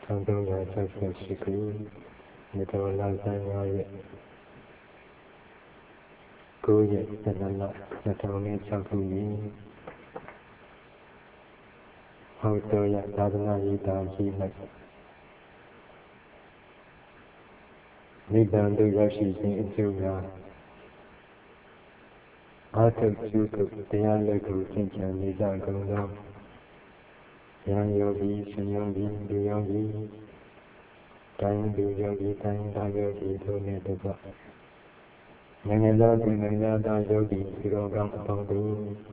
1368ခုမြေတော်လ15ရက်9ရက်12လ2006ခုနှစ်ဟောတော်ရသာသနာရေးတာကြီး၌နိဗ္ဗာန်သို့ရောက်ရှိခြင်းအကျိုးများအာထုပ်ကျူးထုပ်တရားလက်ကိုသင်္ကြန်နေကြကုန်သောယံယောဂီရှင်ယောဂီလူယောဂီတိုင်းလူယောဂီတိုင်းသားယောဂီတို့နှင့်တကွနိုင်ငံသားပြည်နိုင်ငံသားယောဂီဒီတော်ကောင်းအပေါင်းတို့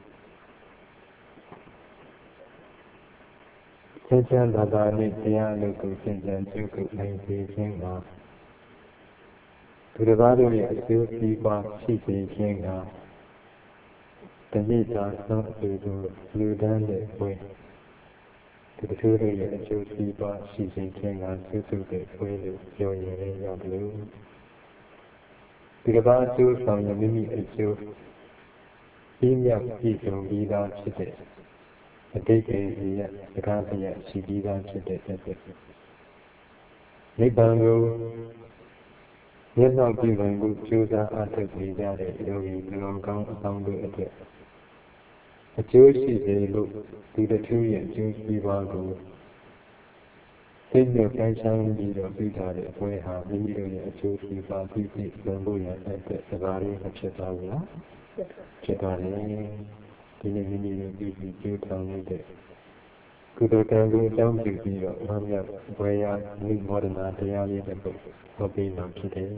ချမ်းချမ်းသာသာနှင့်တရားလက်ကိုသင်္ကြန်ကျူးထုပ်နိုင်စေခြင်းကသူတစ်ပါးတို့ရဲ့အကျိုးစီးပွားရှိစေခြင်းကတဏှိတာသောအကျိုးကိုလူဒန်းတဲ့ပွဲသူတို့ရဲ့အကျိုးစီးပွားရှိစေခြင်းကသုစုတဲ့ပွဲလို့ပြောရင်လည်းရတယ်လို့ဒီတစ်ပါးအကျိုးဆောင်ရင်မိမိအကျိုးပြီးမြောက်ပြည့်စုံပြီးသားဖြစ်တဲ့အတိတ်ရဲ့စကားတရားရှိပြီးသားဖြစ်တဲ့အတွက်နိဗ္ဗာန်ကိုမျက်နှာပြုနိုင်မှုကြိုးစားအားထုတ်နေကြတဲ့ယောဂီလူကောင်းအပေါင်းတို့အတွက်အကျိုးရှိစေလို့ဒီတစ်ခုရဲ့အကျိုးစီးပွားကိုသိညွတ်ကိုင်းဆောင်ပြီးတော့ပြီးထားတဲ့အပွဲဟာမိမိတို့ရဲ့အကျိုးစီးပွားပြီးပြီးလွန်ဖို့ရတဲ့စကားလေးမဖြစ်သွားဘူးလားဖြစ်သွားတယ်ဒီနေ့မိမိတို့ပြီးပြီးကျိုးထောင်နေတဲ့ကုသိုလ်ကံကိုအကြောင်းပြုပြီးတော့ဘာမြောက်ဘွယ်ရမိမောဒနာတရားလေးတစ်ပုဒ်ဟောပေးမှဖြစ်တယ်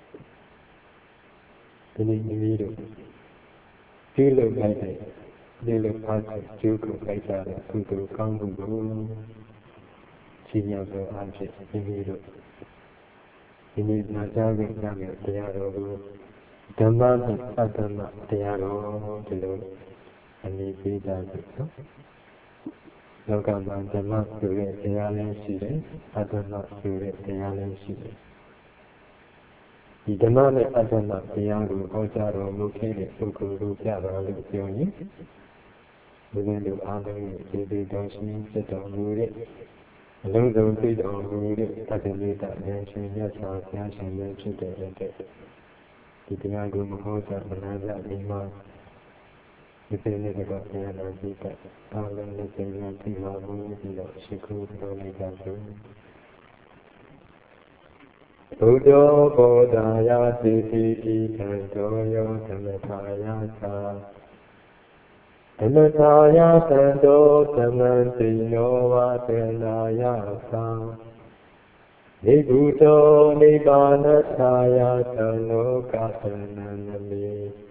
ဒီနေ့မိမိတို့ပြုလုပ်လိုက်တဲ့ဒီလိုအားဖြင့်ကျိုးကိုလိုက်ကြတဲ့ကုသိုလ်ကောင်းမှုကိုကြီးမြောက်သောအားဖြင့်မိမိတို့ဒီနေ့နာကြားကြတဲ့တရားတော်ကိုဓမ္မနဲ့အတ္တမတရားတော်ဒီလိုအနည်းပေးကြပြီနော်လောကမှာဓမ္မဆိုတဲ့တရားလည်းရှိတယ်အတ္တမဆိုတဲ့တရားလည်းရှိတယ်ဒီဓမ္မနဲ့အတ္တမတရားကိုဟောကြားတော်မူခဲ့တဲ့ပုဂ္ဂိုလ်တို့ပြပါလို့ပြောရင်ဒီလိုလူအားလုံးရဲ့ကျေးဇူးတော်ရှင်ဖြစ်တော်မူတဲ့အလုံးစုံသိတော်မူတဲ့သတ္တမေတ္တာဉာဏ်ရှင်မြတ်စွာဘုရားရှင်လည်းဖြစ်တဲ့အတွက်ဒီတရားကိုမဟောကြားမနာကြမိမှာဒီពេលနေ့ကတော့ဘုရားတော်ကြီးကအားလုံးနဲ့ပြန်ပြီးပါမှုပြီးတော့ရှိခိုးတော်လိုက်ကြဆိုဘုဒ္ဓဘောဓာယသိတိဤတံတော်ယောဓမ္မထာယသာဓမ္မထာယသံတောဓမ္မတိနောဝတေနာယသာနိဗ္ဗုတောနိဗ္ဗာနထာယသံလောကသနန္နမိ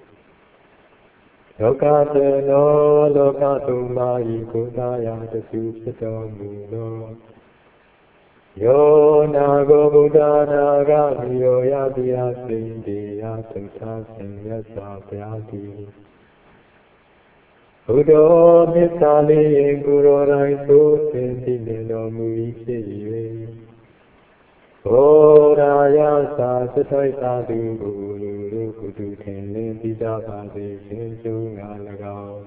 လောကတေနောလောကသုမာယိကုသယတသုဖြစ်တော်မူသောယောနာဂဗုဒ္ဓနာဂမိယောယတိယစိန္တိယသုသာဆင်မြတ်စွာဘုရားသည်ဘုဒ္ဓမြတ်သာလေးကိုယ်တော်တိုင်သို့သင်သိနေတော်မူ၏ဖြစ်၍ဘောရာယသာသထိုက်သာသူကိုလူတို့ကုသထင်လင်းပြီးကြပါစေခြင်းကျိုးငါ၎င်း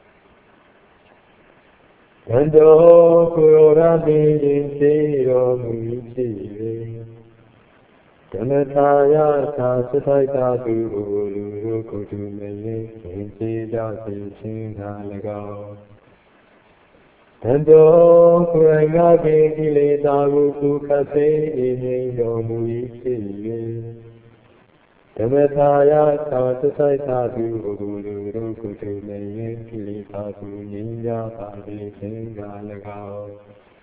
တန်တော်ကိုယ်တော်ကသိခြင်းသိတော်မူ၏ဖြစ်၍ဓမ္မထာယသာသထိုက်သာသူကိုလူတို့ကုသမလင်းသင်သိကြစေခြင်းငါ၎င်းတန်တော်ကိုယ်ငါကိလေသာကိုကုခတ်သိနေတော်မူ၏ဖြစ်၍ဓမ္မထာယသာသထိုက်သာသူကိုလူတို့ကုသမလင်းကိလေသာကိုငြိမ်းကြပါစေခြင်းငါ၎င်း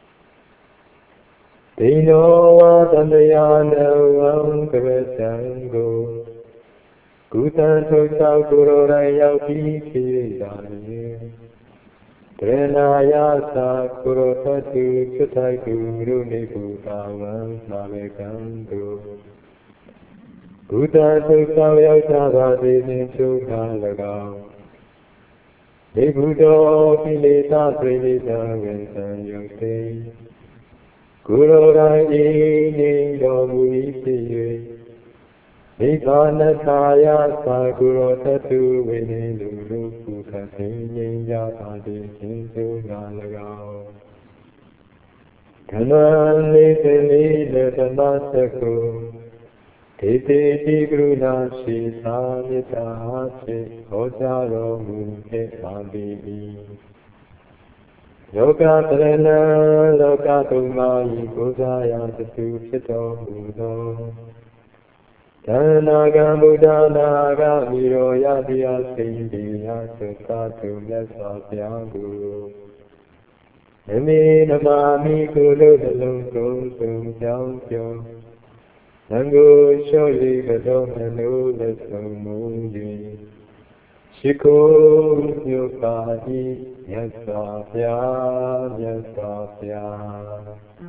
ဒေနောဝသန္တယာနဝံကဝသံကိုကုသံထုတ်သောကိုယ်တော်တိုင်ရောက်ပြီးဖြစ်တာလေတရဏာယသာကိုယ်တော်သတ္တုချွတ်ထိုက်သူတို့နေဘူတာဝံသာဝေကံတို့ကုသံထုတ်သောရောက်ကြပါစေခြင်းချုပ်တာ၎င်းဒေဘုတော်ကိလေသာပြိဋိဒံဝေသံယုတ်တိကိုယ်တော်တိုင်ဤနေတော်မူ၏ဖြစ်၍နိဗ္ဗာနထာယသာကိုယ်တော်သတ္တုဝိနေလူတို့ကုသသိငြိမ်းကြပါစေခြင်းကျိုးငါ၎င်းဓမ္မလေးတလေးလည်းဓမ္မစကုဒေတိတိကရုဏာရှိသာမေတ္တာဖြင့်ဟောကြားတော်မူခဲ့ပါ၏လောကတရဏလောကသုံးပါး၏ကိုးစားရာသသူဖြစ်တော်မူသောတဏ္ဍာကဗုဒ္ဓနာဂမိရောယတိယစိန္ဒီယသုခတုမြတ်စွာဘုရားကိုနမေနမာမိကိုလိုတလုံးသုံးကြောင်းပြောသံဃောလျှော့၍ကတော့နှလုံးလက်ဆုံးမူ၍ရှိခိုးမြတ်ပါ၏မြတ်စွာဘုရားမြတ်စွာဘုရား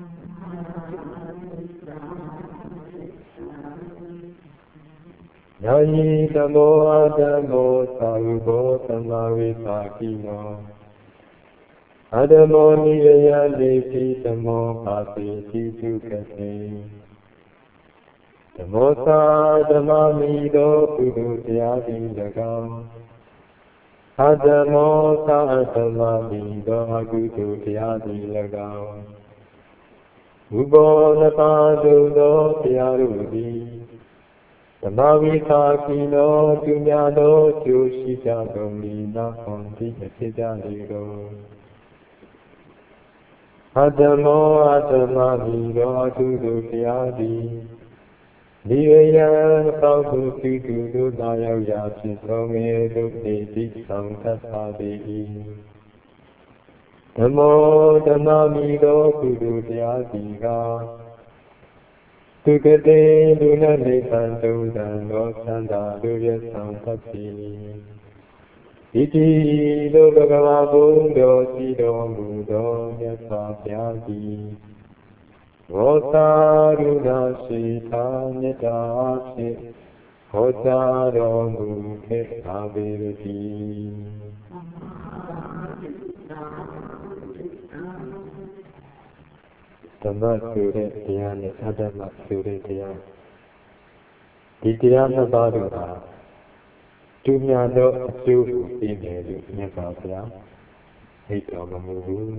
ယာယီသမောအတ္တမောသာဝဘောသမ္မာဝိပါကိနောအတ္တမောနိယယတိပိသမောပါတိတိတုကတိသမောသာဓမ္မမိသောပုဂ္ဂိုလ်တရားသည်၎င်းအတ္တမောသာဓမ္မမိသောအကုသိုလ်တရားသည်၎င်းဥပောနပါတုသောတရားတို့သည်ဓမ္မဝိပါကိနောသူများသောကျိုးရှိကြကုန်၏နာဟောတိဖြစ်ကြလေကုန်အတ္တမောအတ္တမမိသောအကုသိုလ်တရားသည်ဒီဝေယံသောသူပြုသူတို့သာရောက်ရာဖြစ်သောငယ်တို့နေတိဆောင်သတ်ပါ၏ဓမ္မောဓမ္မမိသောကုသိုလ်တရားသည်ကသူကတိလူနာနေသံတုံးတံသောသံသာလူရဆောင်သတ်ပြီဣတိလောဘဂဝါဘုံတော်ရှိတော်မူသောမြတ်စွာဘုရားသည်ဝေါသာရုဏာရှိသာမေတ္တာဖြင့်ဟောကြားတော်မူခဲ့ပါပေ၏ဓမ္မဆိုတဲ့တရားနဲ့အတ္တမဆိုတဲ့တရားဒီတရားနှစ်ပါးတို့ဟာတူများသောအကျိုးကိုပေးတယ်လို့မြတ်စွာဘုရားဟိတ်တော်မမူဘူး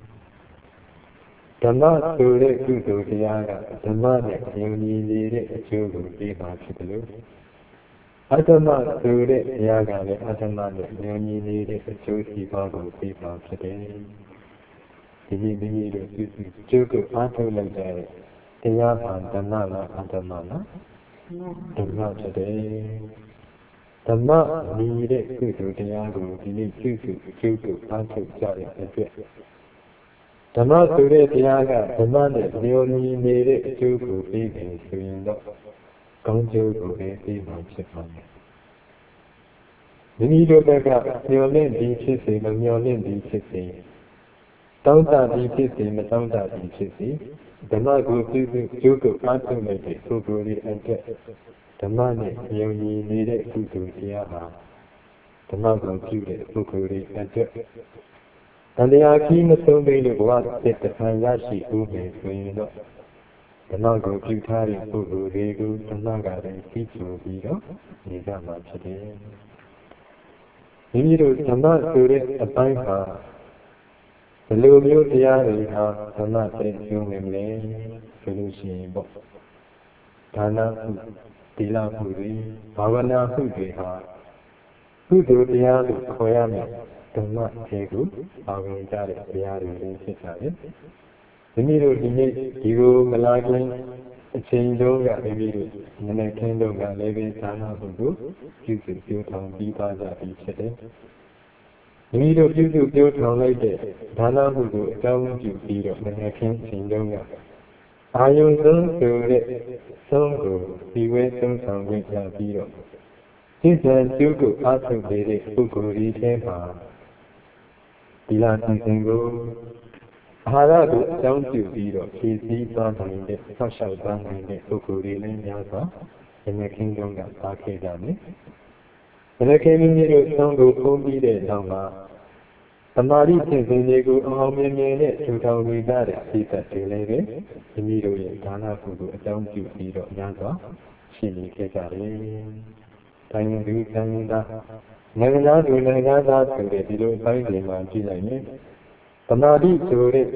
ဓမ္မဆိုတဲ့ကုသိုလ်တရားကဓမ္မနဲ့ယုံကြည်နေတဲ့အကျိုးကိုပေးမှာဖြစ်တယ်လို့အတ္တမဆိုတဲ့တရားကလည်းအတ္တမနဲ့ယုံကြည်နေတဲ့အကျိုးစီးပွားကိုပေးမှာဖြစ်တယ်ဒီနေ့မိမိတို့ပြုစုကျိုးကိုအားထုတ်လိုက်တဲ့တရားမှဓမ္မလားအတ္တမလားဓမ္မဖြစ်တယ်ဓမ္မမြည်တဲ့ကုသိုလ်တရားကိုဒီနေ့ပြုစုကျိုးကိုအားထုတ်ကြတဲ့အတွက်ဓမ္မဆိုတဲ့တရားကဓမ္မနဲ့လျော်ညီနေတဲ့အကျိုးကိုပေးတယ်ဆိုရင်တော့ကောင်းကျိုးကိုပဲပေးမှဖြစ်ပါမယ်မိမိတို့ဘက်ကမျှော်လင့်ပြီးဖြစ်စေမမျှော်လင့်ပြီးဖြစ်စေတောင်းတပြီးဖြစ်စေမတောင်းတပြီးဖြစ်စေဓမ္မကိုပြုစုကျိုးကိုအားထုတ်လိုက်တဲ့ပုဂ္ဂိုလ်ရဲ့အတွက်ဓမ္မနဲ့ယုံကြည်နေတဲ့ကုသိုလ်တရားဟာဓမ္မကိုပြုတဲ့ပုဂ္ဂိုလ်ရဲ့အတွက်တန်တရားကြီးမဆုံးသေးလို့ဘဝတစ်တန်ရရှိဦးမယ်ဆိုရင်တော့ဓမ္မကိုပြုထားတဲ့ပုဂ္ဂိုလ်တွေကိုဓမ္မကလည်းသိချိုပြီးတော့နေကြမှာဖြစ်တယ်မိမိတို့ဓမ္မဆိုတဲ့အပိုင်းမှာဘယ်လိုမျိုးတရားတွေဟာဓမ္မသိကျုံးနေမလဲဆိုလို့ရှိရင်ပေါ့ဒါနမှုသီလမှုတွေဘာဝနာမှုတွေဟာကုသိုလ်တရားလို့ခေါ်ရမယ်ဓမ္မကျေကိုပါဝင်ကြတဲ့တရားတွေလည်းဖြစ်ကြတယ်မိမိတို့ဒီနေ့ဒီလိုမလာခင်အချိန်တုန်းကမိမိတို့နည်းနည်းခင်းတုန်းကလည်းပဲဒါနမှုကိုပြုစုပြောထောင်ပြီးသားကြပြီးဖြစ်တယ်မိမိတို့ပြုစုပြောထောင်လိုက်တဲ့ဒါနမှုကိုအကြောင်းပြုပြီးတော့နည်းနည်းခင်းအချိန်တုန်းကအာယုံဆုံးဆိုတဲ့ဆုံးကိုဒီဝဲဆုံးဆောင်ခွင့်ရပြီးတော့စိတ်ဆံကျုပ်ကိုအားထုတ်နေတဲ့ပုဂ္ဂိုလ်ကြီးထဲမှာဒီလာသင်္ကန်းကိုအာဟာရကိုအကြောင်းပြုပြီးတော့ဖြည့်ဆည်းသွားနိုင်တဲ့ဆောက်ရှောက်သွားနိုင်တဲ့ပုဂ္ဂိုလ်တွေလည်းများစွာယနေ့ခင်းတုန်းကစားခဲ့ကြတယ်။ယနေ့ခင်းမိမိတို့ဆုံးကိုဖုံးပြီးတဲ့နောက်မှာသမာဓိဖြင့်စဉ်းတွေကိုအောင်မြင်မြင်နဲ့ထူထောင်နေကြတဲ့စိတ်သက်တွေလည်းပဲမိမိတို့ရဲ့ဒါနကုသိုလ်အကြောင်းပြုပြီးတော့များစွာရှိနေခဲ့ကြတယ်။တိုင်းရင်းသူတိုင်းရင်းသားနိုင်ငံသားတွေနိုင်ငံသားဆိုတဲ့ဒီလိုအပိုင်းတွေမှာကြည့်လိုက်ရင်သမာဓိဆိုတဲ့က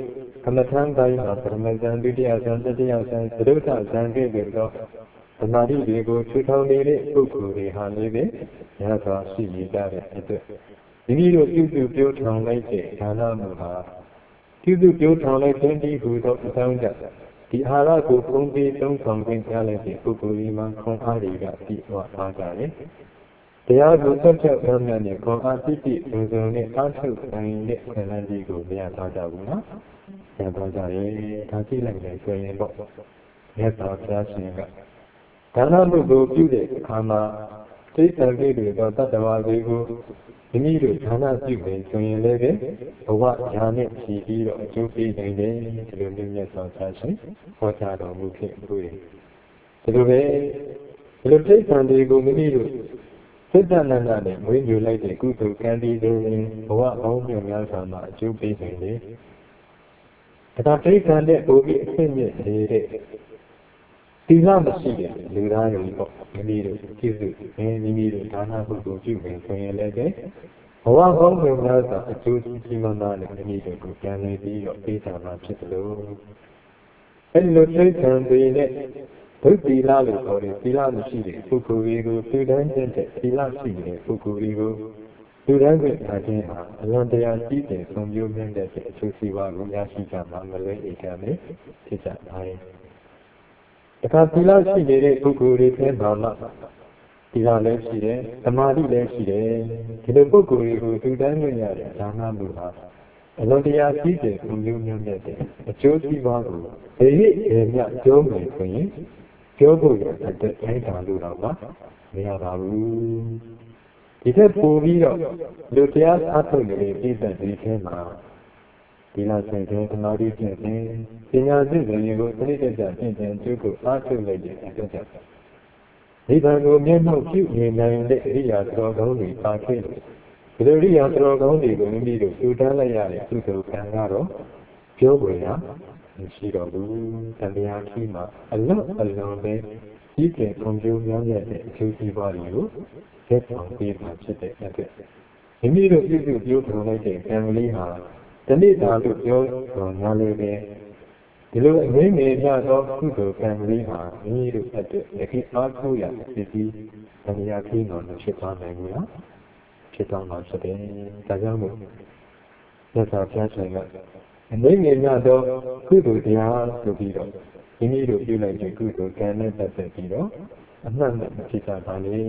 မထမ်းတိုင်းမှာပရမဇန်ဒုတိယဇန်တတိယဇန်သရုပ်ထဇန်ကဲ့သို့သောသမာဓိတွေကိုထူထောင်နေတဲ့ပုဂ္ဂိုလ်တွေဟာလည်းပဲရသော်ရှိနေကြတဲ့အတွက်မိမိတို့ပြုစုပြောထောင်လိုက်တဲ့ဌာနမှုဟာပြုစုပြောထောင်လိုက်တဲ့ဒီဟူသောအကြောင်းကြောင့်ဒီအာဟာရကိုပုံပြီးသုံးဆောင်ခွင့်ရလိုက်တဲ့ပုဂ္ဂိုလ်ဒီမှာခွန်အားတွေကပြည့်ဝသွားကြတယ်။တရားကိုဆက်ဖြတ်ရမယ်နဲ့ခွန်အားပြည့်ပြည့်စုံစုံနဲ့အားထုတ်နိုင်တဲ့ခွင့်လန်းကြီးကိုမရသွားကြဘူးနော်။ရသွားကြရဲ့ဒါကြည့်လိုက်မယ်ဆိုရင်ပေါ့မြတ်စွာဘုရားရှင်ကဒါနမှုကိုပြုတဲ့အခါမှာသိက္ခာကိတွေတော့တတ္တဝါတွေကိုမိမိတို့ဒါနပြုမယ်ဆိုရင်လည်းဘဝဉာဏ်နဲ့ဖြည့်ပြီးတော့အကျိုးပေးနိုင်တယ်ဒီလိုမျိုးမြတ်စွာဘုရားရှင်ဟောကြားတော်မူခဲ့လို့ဒီလိုပဲဒီလိုသိက္ခာတွေကိုမိမိတို့စိတ်တဏ္ဍာနဲ့ဝိညူလိုက်တဲ့ကုသိုလ်ကံဒီလိုရင်ဘဝအောင်းမြတ်များစွာမှာအကျိုးပေးနိုင်တယ်ဒါသိက္ခာနဲ့ပိုပြီးအဆင့်မြင့်နေတဲ့သီလမရှိတဲ့လူသားတွေပေါ့မိမိတို့ပြုစုမိမိတို့ဒါနမှုကိုပြုမယ်ဆိုရင်လည်းဘဝကောင်းမြတ်များစွာအကျိုးကြီးမားမားနဲ့မိမိတို့ကိုပြန်လည်ပြီးတော့ပေးဆောင်မှာဖြစ်လို့အဲဒီလိုသိက္ခာတွေနဲ့ဘုသီလလို့ခေါ်တဲ့သီလမရှိတဲ့ပုဂ္ဂိုလ်တွေကိုသူတန်းတဲ့သီလရှိတဲ့ပုဂ္ဂိုလ်တွေကိုသူတန်းတဲ့အားဖြင့်ဟာအလွန်တရာကြီးတဲ့ဆုံးဖြတ်မြင့်တဲ့အကျိုးစီးပွားကိုရရှိကြမှာမလွဲဧကနဲ့ဖြစ်ကြပါတယ်။အခါသီလရှိနေတဲ့ပုဂ္ဂိုလ်တွေထဲမှာသီလလည်းရှိတယ်သမာဓိလည်းရှိတယ်ဒီလိုပုဂ္ဂိုလ်တွေကိုသူတန်းမြင့်ရတဲ့ဒါနမှုဟာအလွန်တရာကြီးတဲ့ဆုံးဖြတ်မြင့်တဲ့အကျိုးစီးပွားကိုဒီမြတ်ကျုံးမယ်ဆိုရင်ပြောဖို့ရတဲ့တိုင်းတာလို့တော့မရပါဘူးဒီထက်ပိုပြီးတော့လူတရားအားထုတ်နေတဲ့ပြည်သက်တွေထဲမှာဒီလားဆိုင်တဲ့သမာဓိဖြင့်ပညာစစ်စဉ်ကိုသတိတကျပြင်ကျကျုပ်ကိုအားထုတ်လိုက်တဲ့အတွက်ကြောင့်ဒီဘံကိုမျက်မှောက်ပြုနေနိုင်တဲ့အရိယာတော်ကောင်းတွေပါခဲ့လို့ဒီလိုအရိယာတော်ကောင်းတွေကိုမိမိတို့ထူထမ်းလိုက်ရတဲ့ကုသိုလ်ကံကတော့ပြောဖို့ရမရှိတော့ဘူးတရားခီးမှာအလွန်ပဲကြီးကျယ်ဖွံ့ဖြိုးများတဲ့အကျိုးစီးပွားတွေကိုရက်ဆောင်ပေးမှာဖြစ်တဲ့အတွက်မိမိတို့ပြုစုပြောထောင်လိုက်တဲ့ကံလေးဟာတဏှိတာလို့ပြောတော်များလို့ပဲဒီလိုအငြိမ့်ငယ်ကြသောကုသိုလ်ကံလေးဟာမိမိတို့အတွက်ယခုအားထုတ်ရဖြစ်ပြီးတရားခီးတော်လို့ဖြစ်သွားနိုင်ဘူးလားဖြစ်သွားမှာဖြစ်တယ်ဒါကြောင့်မို့သက်သာပြတ်ဆိုင်ကအငြိမ့်ငယ်ကြသောကုသိုလ်တရားဆိုပြီးတော့မိမိတို့ပြုလိုက်တဲ့ကုသိုလ်ကံနဲ့ပတ်သက်ပြီးတော့အမှန်နဲ့ဖြစ်ကြပါလေ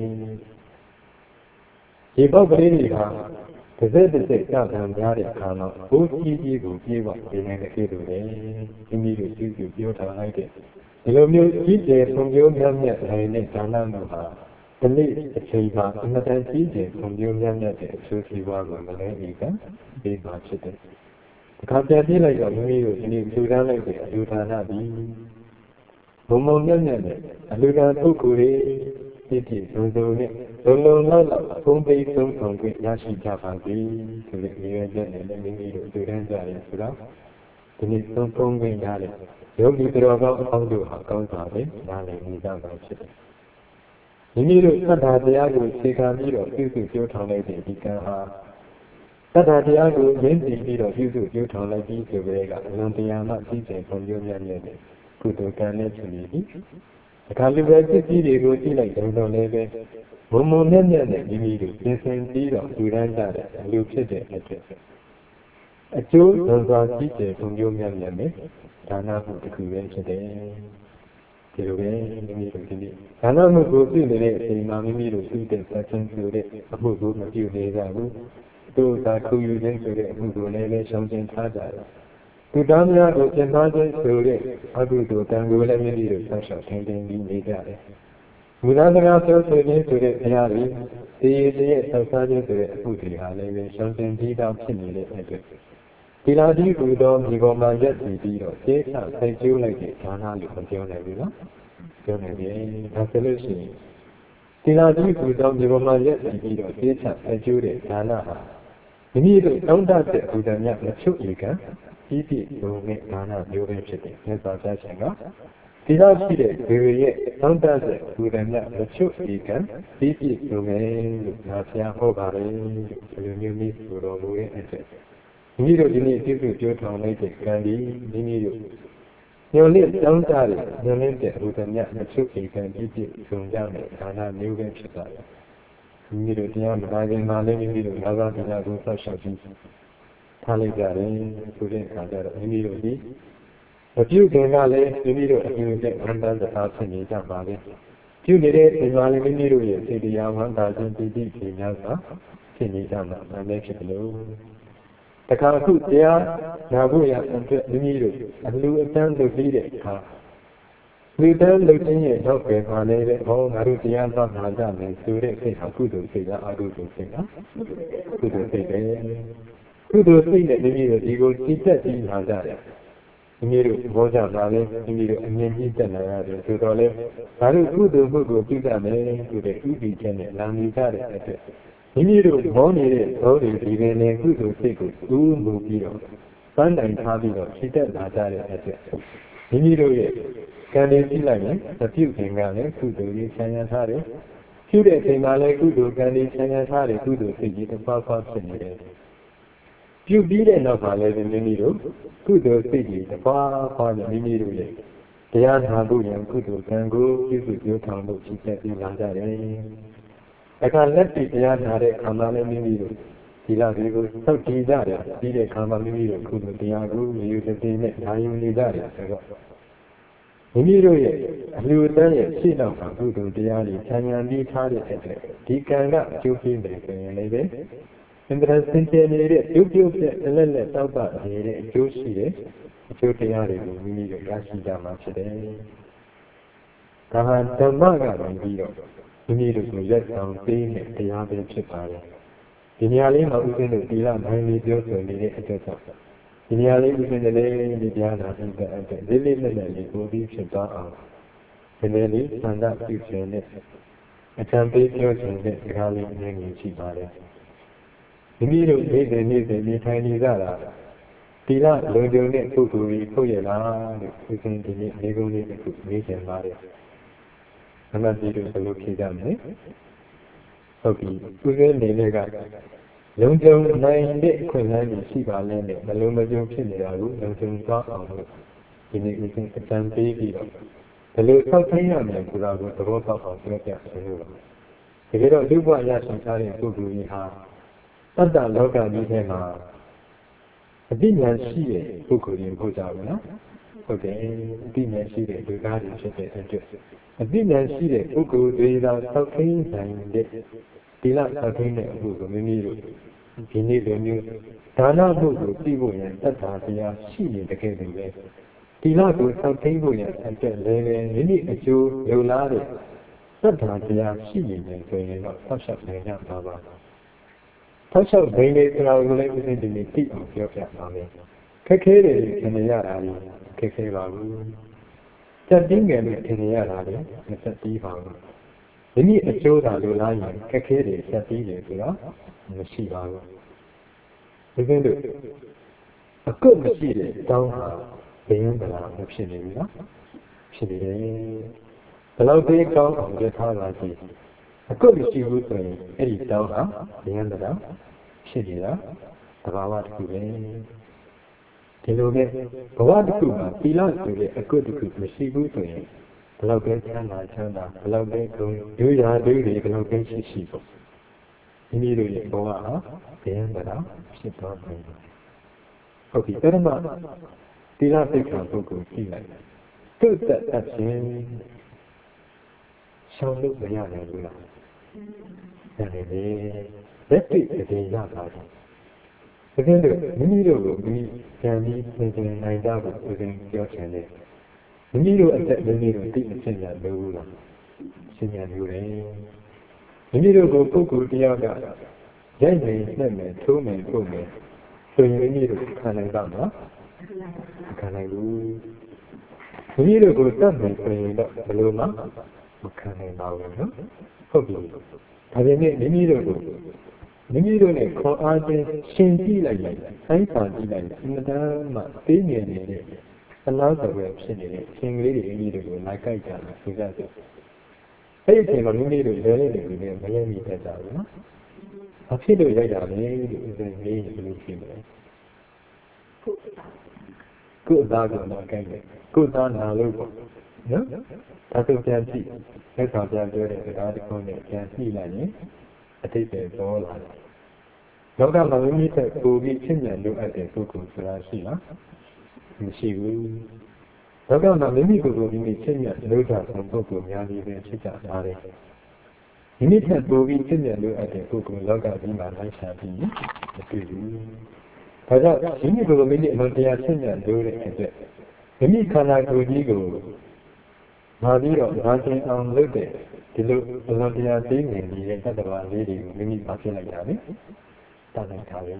ဒီပုဂ္ဂိုလ်တွေကတစ်စိတ်ကြောက်ခံများတဲ့အခါတော့ဘိုးကြီးကိုပြေးပါနေနေတဲ့ကိတူလေမိမိတို့ပြုစုပြောထားလိုက်တဲ့ဒီလိုမျိုးကြီးကျယ်ဖွံ့ဖြိုးများမြတ်နိုင်တဲ့ဒါနမှုဟာဒီနေ့အချိန်မှာအမှန်တန်ကြီးကျယ်ဖွံ့ဖြိုးများမြတ်တဲ့အကျိုးစီးပွားကိုမလဲဧကပေးပါဖြစ်တယ်ဒီခါပြန်ပြလိုက်တော့မိမိတို့ဒီနေ့ထူထမ်းလိုက်တဲ့အလူဒါနသည်ဘုံဘုံမြတ်မြတ်နဲ့အလူဒါပုဂ္ဂိုလ်တွေပြည့်စုံစုံနဲ့လုံလောက်ဖုံးပေးဆုံးဆောင်ခွင့်ရရှိကြပါစေဆိုတဲ့ရည်ရွယ်ချက်နဲ့မိမိတို့ထူထမ်းကြတယ်ဆိုတော့ဒီနေ့ဆုံးဖုံးခွင့်ရတဲ့ယောဂီတော်ကောင်းအပေါင်းတို့ဟာကောင်းစွာပဲနားလည်နေကြပါဖြစ်တယ်မိမိတို့သတ္တတရားကိုခြေခံပြီးတော့ပြုစုပြောထောင်လိုက်တဲ့ဒီကံဟာသတ္တတရားကိုရင်းတည်ပြီးတော့ပြုစုပြောထောင်လိုက်ပြီးဆိုကြတဲ့ကအလွန်တရာမှကြီးကျယ်ဖွံ့ဖြိုးများတဲ့ကုသိုလ်ကံနဲ့ဖြစ်နေပြီအခါလူပဲဖြစ်ပြီးတွေကိုကြည့်လိုက်တော့လည်းပဲဘုံဘုံမြတ်မြတ်နဲ့မိမိတို့ပြင်ဆင်ပြီးတော့လူတန်းကြတဲ့အလူဖြစ်တဲ့အတွက်အကျိုးသံသာကြီးကျယ်ဖွံ့ဖြိုးများမြတ်နဲ့ဒါနမှုတစ်ခုပဲဖြစ်တယ်ဒီလိုပဲမိမိတို့ဒီနေ့ဒါနမှုကိုပြုနေတဲ့အချိန်မှာမိမိတို့ပြုတဲ့ဆက်ချင်းပြုတဲ့အမှုကိုမပြုနေကြဘူးတို့သာခုယူခြင်းဆိုတဲ့အမှုကိုလည်းရှောင်ကျဉ်ထားကြတယ်သူတော်များကိုကျင့်သားခြင်းဆိုတဲ့အကုသိုလ်ကံကိုလည်းမိမိတို့ဆောက်ရှောက်ထိန်းသိမ်းပြီးနေကြတယ်။ဘုရားတရားပြောဆိုခြင်းဆိုတဲ့ဘုရားကြီးဒီရဲ့ဆောက်စားခြင်းဆိုတဲ့အမှုတွေဟာလည်းရှောင်ကျဉ်ပြီးတော့ဖြစ်နေတဲ့အတွက်ဒီလာတိကူတော်ဒီပေါ်မှာရက်တည်ပြီးတော့ကျေးဇူးဆိုင်ကျိုးလိုက်တဲ့ဌာနလို့ပြောနိုင်ပြီနော်။ပြောနိုင်ပြီ။ဒါဆိုလို့ရှိရင်ဒီလာတိကူတော်ဒီပေါ်မှာရက်တည်ပြီးတော့ကျေးဇူးဆိုင်ကျိုးတဲ့ဌာနဟာမိမိတို့တောင်းတတဲ့ဘုရားမြတ်မချုပ်ဧကကြီးပြည့်စုံတဲ့ဒါနမျိုးပဲဖြစ်တယ်မြတ်စွာဘုရားရှင်ကဒီလောက်ရှိတဲ့ဘေဘေရဲ့တောင်းတတဲ့ဘုရားမြတ်မချုပ်ဧကကြီးပြည့်စုံတယ်လို့ငါဘုရားဟောပါတယ်လို့ဒီလိုမျိုးနည်းဆိုတော်မူတဲ့အတွက်မိတို့ဒီနေ့ပြုစုပြောထောင်လိုက်တဲ့ကံဒီမိတို့ညွန်လင့်တောင်းတတဲ့ညွန်လင့်တဲ့ဘုဒ္ဓမြတ်မချုပ်ခေကံပြည့်ပြည့်စုံကြတဲ့ဌာနမျိုးပဲဖြစ်ပါတယ်မိတို့တရားမနာခင်မှာလည်းမိတို့လာသာတရားကိုဆောက်ရှောက်ပြီးထားလိုက်ကြတယ်ဆိုတဲ့အခါကျတော့မိတို့ဒီမပြုခင်ကလည်းမိတို့အမြင်နဲ့ဝန္တန်တရားဖြစ်နေကြပါလေပြုနေတဲ့ဒီမှာလည်းမိတို့ရဲ့စေတရားဝန္တာခြင်းတည်တည်ဖြစ်များစွာဖြစ်နေကြမှာအမှန်ဖြစ်လို့တခါအခုတရားနာဖို့ရအတွက်မိတို့အလူအတန်းလုပ်ပြီးတဲ့အခါလူတန်းလုပ်ခြင်းရဲ့တော့ပဲမှာလည်းပဲဟောငါတို့တရားသွားနာကြမယ်ဆိုတဲ့စိတ်ဟာကုသိုလ်စိတ်လားအကုသိုလ်စိတ်လားကုသိုလ်စိတ်ပဲကုသိုလ်စိတ်နဲ့မိတို့ဒီကိုကြည်တက်ပြီးနာကြတယ်မိတို့ဘောကြပါလေမိတို့အမြင်ကြီးတက်လာရတယ်ဆိုတော့လေငါတို့ကုသိုလ်မှုကိုပြုကြမယ်ဆိုတဲ့ဥပဒေချက်နဲ့လာနေကြတဲ့အတွက်မိတို့မောနေတဲ့သောတွေဒီပင်နဲ့ကုသိုလ်စိတ်ကိုဥမှုပြီးတော့ပန်းတိုင်ထားပြီးတော့ဖြစ်တက်လာကြတဲ့အတွက်မိတို့ရဲ့ကံလေးကြည့်လိုက်ရင်မပြုခင်ကလည်းကုသိုလ်ကြီးဆံရထားတယ်ပြုတဲ့အချိန်မှာလည်းကုသိုလ်ကံလေးဆံရထားတယ်ကုသိုလ်စိတ်ကြီးတစ်ပါးပါးဖြစ်နေတယ်ပြုပြီးတဲ့နောက်မှာလည်းမိတို့ကုသိုလ်စိတ်ကြီးတစ်ပါးပါးနဲ့မိတို့ရဲ့တရားနာဖို့ရန်ကုသိုလ်ကံကိုပြုစုပြောထောင်ဖို့ဖြစ်တက်ပြီးလာကြတယ်အခါလက်တွေ့တရားနာတဲ့ခန္ဓာနဲ့မိတို့ဒီလာတွေကိုစောင့်ကြည့်ကြတယ်ပြီးတဲ့ခါမှာမိတို့ကုသိုလ်တရားကိုယူတဲ့နဲ့ဓာယုံနေကြတယ်ဆိုတော့မိတို့ရဲ့အလှူတန်းရဲ့ရှေ့နောက်မှာကုသိုလ်တရားတွေခြံရံပြီးထားတဲ့အတွက်ဒီကံကအကျိုးပေးတယ်ဆိုရင်လည်းပဲအင်္ဂရစင်တဲ့နေတဲ့ပြုတ်ပြုတ်ပြက်လက်လက်တောက်ပနေတဲ့အကျိုးရှိတယ်အကျိုးတရားတွေကိုမိတို့ရရှိကြမှာဖြစ်တယ်ဒါဟာဓမ္မကတော့ပြီးတော့မိတို့ကိုရက်ဆောင်ပေးတဲ့တရားပဲဖြစ်ပါတယ်ဒီနေရာလေးမှာဥစဉ်တို့သီလနိုင်လေးပြောဆိုနေတဲ့အတွက်ကြောင့်ဒီနေရာလေးဥစဉ်လေးဒီတရားနာပြီးတဲ့အတွက်လေးလေးလက်လက်လေးကိုပြီးဖြစ်သွားအောင်ဒီနေ့လေးသံဃာပြုခြင်းနဲ့အထံပေးပြောခြင်းနဲ့ဒီကားလေးနည်းနည်းရှိပါတယ်မိတို့နေ့စဉ်နေထိုင်နေကြတာသီလလုံခြုံတဲ့ပုဂ္ဂိုလ်ကြီးဟုတ်ရဲ့လားလို့ဥစဉ်ဒီနေ့အလေးကုန်လေးတစ်ခုမေးချင်ပါတယ်အမှန်တည်းတို့ဘယ်လိုဖြေကြမလဲဟုတ်ပြီဥစဉ်နေတဲ့ကလုံခြုံနိုင်တဲ့အခွင့်အရေးရှိပါလဲနဲ့မလုံးမကျုံဖြစ်နေတာကိုလုံခြုံသွားအောင်လို့ဒီနေ့ဥစဉ်အတန်းပေးပြီးတော့ဘယ်လိုဆောက်ထိုင်ရမလဲဆိုတာကိုသဘောပေါက်အောင်ပြောပြဆွေးနွေးပါတကယ်တော့လူ့ဘဝရရှိထားတဲ့ပုဂ္ဂိုလ်ကြီးဟာတတ္တလောကကြီးထဲမှာအတိညာရှိတဲ့ပုဂ္ဂိုလ်ကြီးဟုတ်ကြဘူးနော်ဟုတ်တယ်အတိညာရှိတဲ့လူသားတွေဖြစ်တဲ့အတွက်အတိညာရှိတဲ့ပုဂ္ဂိုလ်တွေသာဆောက်ထိုင်နိုင်တဲ့ဒီလဆောက်ထိုင်တဲ့အမှုကိုမိမိတို့ဒီနေ့လိုမျိုးဒါနမှုကိုပြုဖို့ရန်တတ်တာတရားရှိနေတကယ်လို့ပဲဒီလကိုဆောက်ထိုင်ဖို့ရန်အတွက်လည်းမိမိအကျိုးလုံလားတဲ့တတ်တာတရားရှိနေတယ်ဆိုရင်တော့ဆောက်ရှောက်နိုင်ကြပါပါဆောက်ရှောက်နိုင်တဲ့ဆိုတာကိုလည်းဥစဉ်ဒီနေ့သိအောင်ပြောပြပါမယ်ခက်ခဲတယ်ထင်ရတာလေခက်ခဲပါဘူးစက်တင်းငယ်လို့ထင်ရတာလေမစက်ပြီးပါဘူးဒီနေ့အကျိုးသာလိုလားရင်ခက်ခဲတယ်စက်ပြီးတယ်ဆိုတော့မရှိပါဘူးဒီကနေ့တို့အကုတ်မရှိတဲ့တောင်းဟာဘယင်းဗလာမဖြစ်နေဘူးနော်ဖြစ်နေတယ်ဘယ်လောက်သေးကောင်းအောင်ကြထားပါစီအခုမရှိဘူးဆိုရင်အဲ့ဒီတောင်းဟာဘယင်းဗလာဖြစ်နေတာသဘာဝတစ်ခုပဲဒီလိုပဲဘဝတစ်ခုမှာသီလဆိုတဲ့အကုတ်တစ်ခုမရှိဘူးဆိုရင်ဘယ်လောက်ပဲချမ်းသာဘယ်လောက်ပဲဂုဏ်ရိုးရာတွေဘယ်လောက်ပဲရှိပေါ့မိမိတို့ရဲ့ဘဝဟာဘယင်းဗလာဖြစ်သွားတယ်ဟုတ်ပြီအဲ့ဒါမှသီလသိက္ခာပုဂ္ဂိုလ်ကြည့်လိုက်သူ့သက်အချင်းရှောင်လို့မရနိုင်ဘူးလားရတယ်လေလက်တွေ့တည်ရပါတယ်ဒါကြောင့်မိမိတို့ကိုမိကြံပြီးသင်နိုင်ကြဖို့ဥစဉ်ပြောချင်တယ်မိမိတို့အသက်မိမိတို့သိအချင်းညာလို့လားရှင်းညာလို့လေမိမိတို့ကိုပုဂ္ဂိုလ်တရားကရိုက်နေနဲ့မယ်ထိုးမယ်ပုတ်မယ်ဆိုရင်မိမိတို့ခံနိုင်ပါ့မလားခံနိုင်ဘူးမိမိတို့ကိုတတ်မယ်ဆိုရင်တော့ဘယ်လိုမှမခံနိုင်ပါဘူးနော်ဟုတ်ပြီဒါပေမဲ့မိမိတို့နဲ့ခေါ်အားချင်းရှင်ကြည့်လိုက်ဆိုင်ပါကြည့်လိုက်အမှန်တမ်းမှသိနေနေတဲ့အလားတူပဲဖြစ်နေတဲ့အချင်းကလေးတွေမိမိတို့ကိုလိုက်ကြိုက်ကြတယ်ဆိုကြတယ်အဲ့ဒီအချိန်မှာမိမိတို့လဲနေတယ်ပြီးမလဲမိတတ်တာဘူးနော်ဘာဖြစ်လို့ရိုက်တာလဲလို့ဥစဉ်လေးဘယ်လိုဖြစ်မလဲကိုသားကတော့ကြိုက်တယ်ကိုသားနာလို့ပေါ့နော်ဒါဆိုပြန်ကြည့်လက်ဆောင်ပြန်ပြောတဲ့စကားတစ်ခုနဲ့ပြန်ကြည့်လိုက်ရင်အတိတ်ပဲပေါ်လာတယ်လောကမှာမိမိတက်ပိုပြီးချစ်မြတ်လို့အပ်တဲ့ပုဂ္ဂိုလ်ဆိုတာရှိလားမရှိဘူးလောကမှာမိမိကိုယ်ကိုမိမိချစ်မြတ်လို့တာဆုံးပုဂ္ဂိုလ်များကြီးပဲဖြစ်ကြတာလေမိမိတက်ပိုပြီးချစ်မြတ်လို့အပ်တဲ့ပုဂ္ဂိုလ်လောကကြီးမှာလိုက်ရှာပြီးမတွေ့ဘူးဒါကြောင့်မိမိကိုယ်ကိုမိမိအမှန်တရားချစ်မြတ်လို့တဲ့အတွက်မိမိခန္ဓာကိုယ်ကြီးကိုမာပြီးတော့ငါချင်းအောင်လုပ်တဲ့ဒီလိုအမှန်တရားသိနေနေတဲ့သတ္တဝါလေးတွေကိုမိမိပါဖြစ်လိုက်တာလေတတ်လိုက်တာပဲ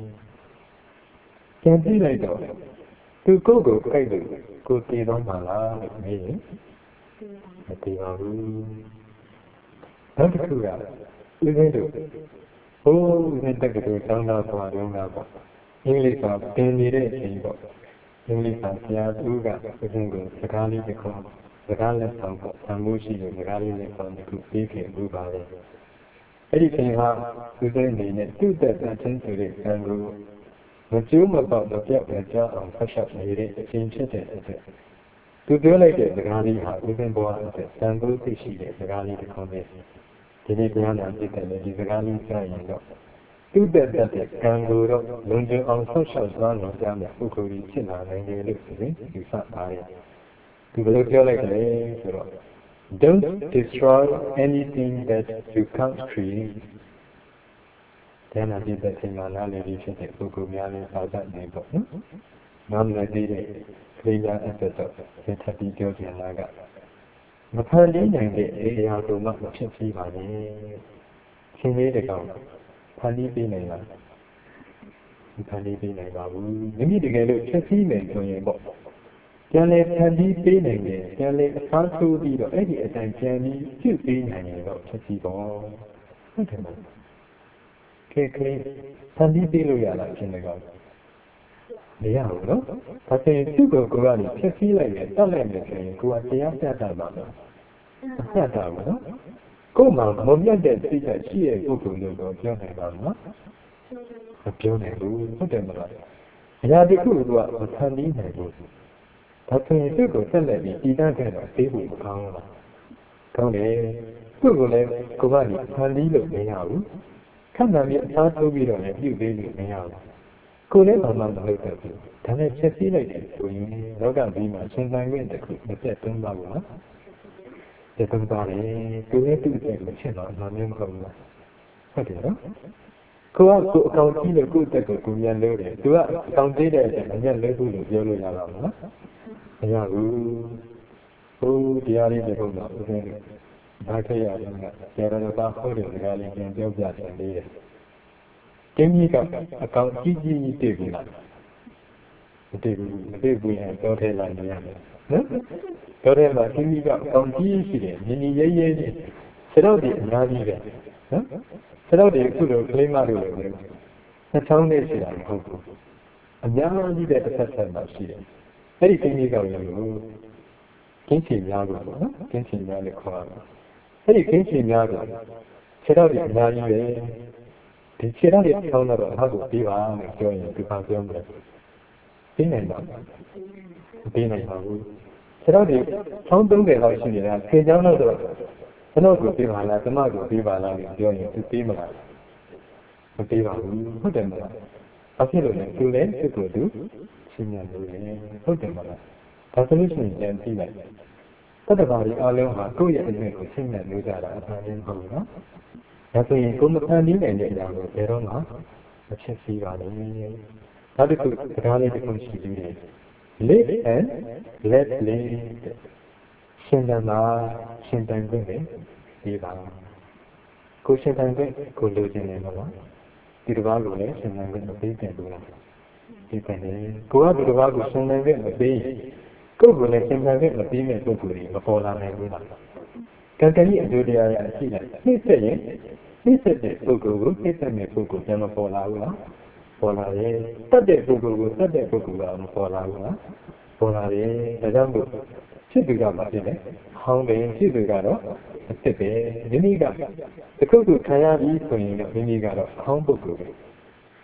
ပြန်ကြည့်လိုက်တော့သူကိုယ်ကိုကြိုက်လို့ကိုယ်တည်တော့မှလားလို့မေးရင်မတည်ပါဘူးနောက်တစ်ခုကဦးဇင်းတို့ဟိုးဦးဇင်းတက္ကသိုလ်ကျောင်းသားဆိုတာလုံးလားပေါ့အင်္ဂလိပ်ကသင်နေတဲ့အချိန်ပေါ့အင်္ဂလိပ်ကဆရာသူကဦးဇင်းကိုစကားလေးတစ်ခုစကားလက်ဆောင်ပေါ့ဆံမိုးရှိလို့စကားလေးလက်ဆောင်တစ်ခုပေးခဲ့မှုပါလေအဲ့ဒီချိန်ဟာဦးဇင်းအနေနဲ့သူ့သက်အချင်းဆိုတဲ့ဆံကိုမကျိုးမပေါက်တော့ပြောက်ကြအောင်ဆက်ရှောက်နေတဲ့အချိန်ဖြစ်တဲ့အတွက်သူပြောလိုက်တဲ့စကားလေးဟာဦးဇင်းဘဝအတွက်ဆံကိုသိရှိတဲ့စကားလေးတစ်ခုပဲဒီနေ့ပြန်လာပြတဲ့ဒီစကားလေးကြားရင်တော့သူ့သက်တဲ့ကံကိုတော့လုံခြုံအောင်ဆက်ရှောက်သွားလို့ကြားမယ်ပုဂ္ဂိုလ်ကြီးဖြစ်လာနိုင်တယ်လို့ဆိုရင်ယူဆပါတယ်ဒီလိုပြောလိုက်တယ်ဆိုတော့ don't destroy anything that you can't create ဒါနာပြတဲ့ချိန်မှာနားလည်ပြီးဖြစ်တဲ့ပုဂ္ဂိုလ်များလည်းပါတတ်နေပေါ့နော်နားမလည်သေးတဲ့ကလေးများအသက်တော့ဆက်ထပ်ပြီးပြောကြလာကမဖန်တီးနိုင်တဲ့အရာတို့မှမဖြစ်သေးပါနဲ့ရှင်လေးတကောင်ဖန်တီးပေးနိုင်လားမဖန်တီးပေးနိုင်ပါဘူးမိမိတကယ်လို့ဖြစ်ပြီးမယ်ဆိုရင်ပေါ့ပြန်လေဖန်တီးပေးနိုင်တယ်ပြန်လေအစားထိုးပြီးတော့အဲ့ဒီအတိုင်းပြန်ပြီးပြုပေးနိုင်ရင်တော့ဖြစ်ပြီးပေါ့ဟုတ်တယ်မဟုတ်ကဲဖန်တီးပေးလို့ရလားရှင်တကောင်မရဘူးနော်ဒါဆိုရင်သူ့ကိုကနေဖြစ်ပြီးလိုက်ရင်တတ်လိုက်မယ်ဆိုရင်ကိုကတရားပြတတ်ပါမယ်ပြတတ်တာဘူးနော်ကိုယ်မှာမမြတ်တဲ့စိတ်ဓာတ်ရှိရဲ့ပုဂ္ဂိုလ်လို့တော့ပြောနိုင်ပါမလားမပြောနိုင်ဘူးဟုတ်တယ်မလားအရာတစ်ခုကမဖန်တီးနိုင်ဘူးဒါဆိုရင်သူ့ကိုဆက်လက်ပြီးတည်တတ်ခဲ့တော့သိဖို့မကောင်းဘူးလားကောင်းတယ်သူ့ကိုလည်းကိုကနေဖန်တီးလို့မရဘူးခန္ဓာမြတ်အားထုတ်ပြီးတော့လည်းပြုပေးလို့မရဘူးကိုယ်လည်းဘာမှမလုပ်တတ်ဘူးဒါနဲ့ချက်စီးလိုက်တယ်ဆိုရင်လောကကြီးမှာရှင်သန်ခွင့်တစ်ခုမပြတ်သုံးပါဘူးလားပြတ်သုံးပါတယ်ကိုယ်ရဲ့သူ့အတွက်မဖြစ်တော့အမှန်မျိုးမဟုတ်ဘူးလားဟုတ်တယ်နော်ကိုကကိုအကောင်ကြီးလို့ကိုယ့်တက်ကိုမြန်လို့တယ်သူကအကောင်သေးတဲ့အချိန်အမြန်လို့လို့ပြောလို့ရတော့မလားမရဘူးဟိုတရားလေးတွေဟုတ်တော့ဦးဇင်းဒါခရရတယ်ကဆရာတော်ကဟောတဲ့စကားလေးပြန်ပြောပြတယ်လေးတယ်တင်းကြီးကအကောင်ကြီးကြီးတွေ့ပြီလားမတွေ့ဘူးရင်တော့ထဲလိုက်နေရတယ်နော်တော့ထဲမှာတင်းကြီးကအကောင်ကြီးရှိတယ်မြင်မြင်ရဲရဲနဲ့ဆရာတော်ဒီအများကြီးပဲနော်ဆရာတော်ဒီအခုလိုကလေးမတို့လိုပဲနှစ်ချောင်းနဲ့ရှိတာမဟုတ်ဘူးအများကြီးတဲ့တစ်ဆက်မှာရှိတယ်အဲ့ဒီတင်းကြီးကလည်းကင်းချင်များလို့ပေါ့နော်ကင်းချင်များလို့ခေါ်ရမှာအဲ့ဒီကင်းချင်များတော့ဆရာတော်ဒီအများကြီးပဲဒီခြေထောက်တွေထောင်းတော့အဟောက်ကိုပြီးပါလို့ပြောရင်ဒီပါပြောမယ်ပြီးနိုင်ပါဘူးပြီးနိုင်ပါဘူးခြေထောက်တွေထောင်း30လောက်ရှိနေတာခြေချောင်းတော့ကျွန်တော်ကိုပြီးပါလားကျမကိုပြီးပါလားလို့ပြောရင်သူပြီးမလားမပြီးပါဘူးဟုတ်တယ်မလားဘာဖြစ်လို့လဲသူလည်းသူ့ကိုသူရှင်းရလို့လေဟုတ်တယ်မလားဒါဆိုလို့ရှိရင်ပြန်ပြီးလိုက်သတ္တဝါတွေအားလုံးဟာကိုယ့်ရဲ့အမြင်ကိုရှင်းရလို့ကြတာအမှန်တည်းမဟုတ်ဘူးနော်ဒါဆိုရင်ကိုယ်မဖန်တီးနိုင်တဲ့အရာကိုဘယ်တော့မှမဖြစ်စီပါနဲ့နောက်တစ်ခုစကားလေးတစ်ခုရှိသေးတယ် live and let live ရှင်တန်ပါရှင်တန်ခွင့်ပဲဒီပါကိုရှင်တန်ခွင့်ကိုလိုချင်တယ်မလားဒီတစ်ပါးကိုလည်းရှင်တန်ခွင့်မပေးတယ်လို့လားဒီကနေ့ကိုကဒီတစ်ပါးကိုရှင်တန်ခွင့်မပေးကိုယ်ကိုလည်းရှင်တန်ခွင့်မပေးမဲ့ပုဂ္ဂိုလ်တွေမပေါ်လာနိုင်ဘူးလားကံကံကြီးအကျိုးတရားရရှိတယ်နှိမ့်ဆက်ရင်နှိမ့်ဆက်တဲ့ပုဂ္ဂိုလ်ကိုနှိမ့်ဆက်တဲ့ပုဂ္ဂိုလ်ပြန်မပေါ်လာဘူးလားပေါ်လာတယ်တတ်တဲ့ပုဂ္ဂိုလ်ကိုတတ်တဲ့ပုဂ္ဂိုလ်ကမပေါ်လာဘူးလားပေါ်လာတယ်ဒါကြောင့်မို့ဖြစ်သူကမဖြစ်နဲ့ဟောင်းတယ်ဖြစ်သူကတော့အစ်စ်ပဲမိမိကတခုခုခံရပြီးဆိုရင်တော့မိမိကတော့ဟောင်းပုဂ္ဂိုလ်ပဲ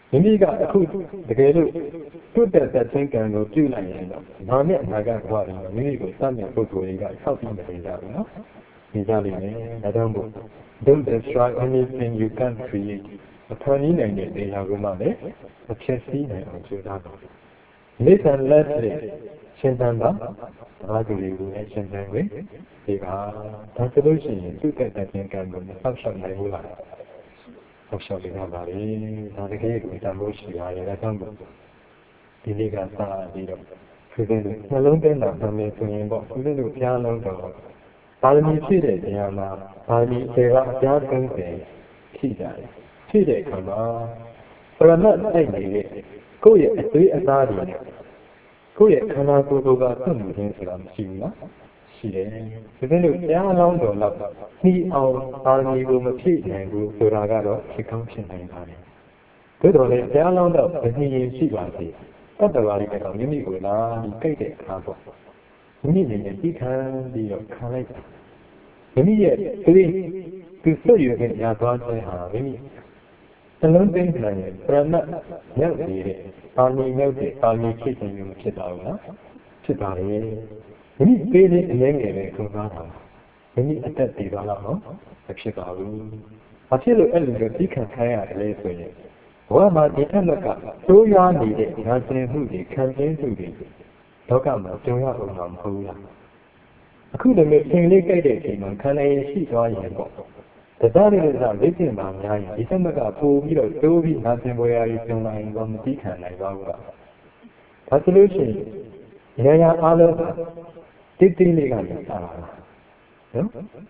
မိမိကအခုတကယ်လို့တွတ်တဲ့ချင်းကံကိုပြုလိုက်ရင်တော့ဒါနဲ့အနာဂတ်ဘဝတွေမှာမိမိကိုစတဲ့ပုဂ္ဂိုလ်တွေကဆောက်ပြီးမနေကြဘူးနော်နေကြလိမ့်မယ်ဒါကြောင့်မို့ don't destroy anything you can create အထွန်းကြီးနိုင်တဲ့တရားကိုမှလည်းမဖြစ်စည်းနိုင်အောင်ကြိုးစားပါလက်ဆန်လက်တဲ့ရှင်းသမ်းပါဘာတူလေးကိုလည်းရှင်းသမ်းဝင်ဒီကဒါဆိုလို့ရှိရင်သူ့တဲ့ချင်းကံကိုမဆောက်ရှောက်နိုင်ဘူးလားဆောက်ရှောက်နေရပါလေဒါတကယ်ကိုတန်ဖို့ရှိရတယ်ဒါကြောင့်မို့ဒီနေ့ကစပြီးတော့သူတို့နှလုံးသွင်းတာမှမယ်ဆိုရင်ပေါ့သူတို့ကြားလုံးတော့ပါရမီဖြည့်တဲ့နေရာမှာပါရမီတွေကအပြားဆုံးတယ်ဖြည့်ကြတယ်ဖြည့်တဲ့အခါမှာပရမတ်တိုက်နေတဲ့ကိုယ့်ရဲ့အသွေးအသားတွေနဲ့ကိုယ့်ရဲ့ခန္ဓာကိုယ်ကသွတ်မှုခြင်းဆိုတာမရှိဘူးနော်ရှိတယ်ဒီလိုလို့တရားလောင်းတော်တော့နှီးအောင်ပါရမီကိုမဖြည့်နိုင်ဘူးဆိုတာကတော့ဖြစ်ကောင်းဖြစ်နိုင်ပါတယ်သို့တော်လည်းတရားလောင်းတော့မနှီးရင်ရှိပါသေးတတ်တော်လေးကတော့မိမိကိုလာပြီးကြိတ်တဲ့အခါပေါ့မိမိနဲ့ဒီခံပြီးတော့ခံလိုက်တာမိမိရဲ့သူဆွရွခဲ့ရသွားခြင်းဟာမိမိနှလုံးသွင်းနိုင်တဲ့ပရမတ်ရောက်နေတဲ့ပါဠိရောက်တဲ့ပါဠိဖြစ်ခြင်းမျိုးဖြစ်တာဘူးနော်ဖြစ်ပါလေမိမိပေးတဲ့အငြင်းငယ်ပဲခုံကားတာမိမိအသက်တည်သွားတော့မဖြစ်ပါဘူးဘာဖြစ်လို့အဲ့လိုမျိုးသိခံခိုင်းရတယ်လဲဆိုရင်ဘဝမှာဒီထက်မကတိုးရွားနေတဲ့ငါစင်မှုတွေခံရင်းမှုတွေလောကမှာကြုံရအောင်မှာမဟုတ်ဘူးလားအခုလည်းသင်လေးကြိုက်တဲ့အချိန်မှာခန္ဓာရင်ရှိသွားရင်ပေါ့တရားတွေကလက်ကျင်မှာများရင်ဒီထက်မကပိုပြီးတော့တိုးပြီးငါစင်ပွဲရာကြီးကျုံလာရင်တော့မသိခံနိုင်ပါဘူးလားဒါဆိုလို့ရှိရင်ရရအားလုံးတိတိလေးကနေစတာနော်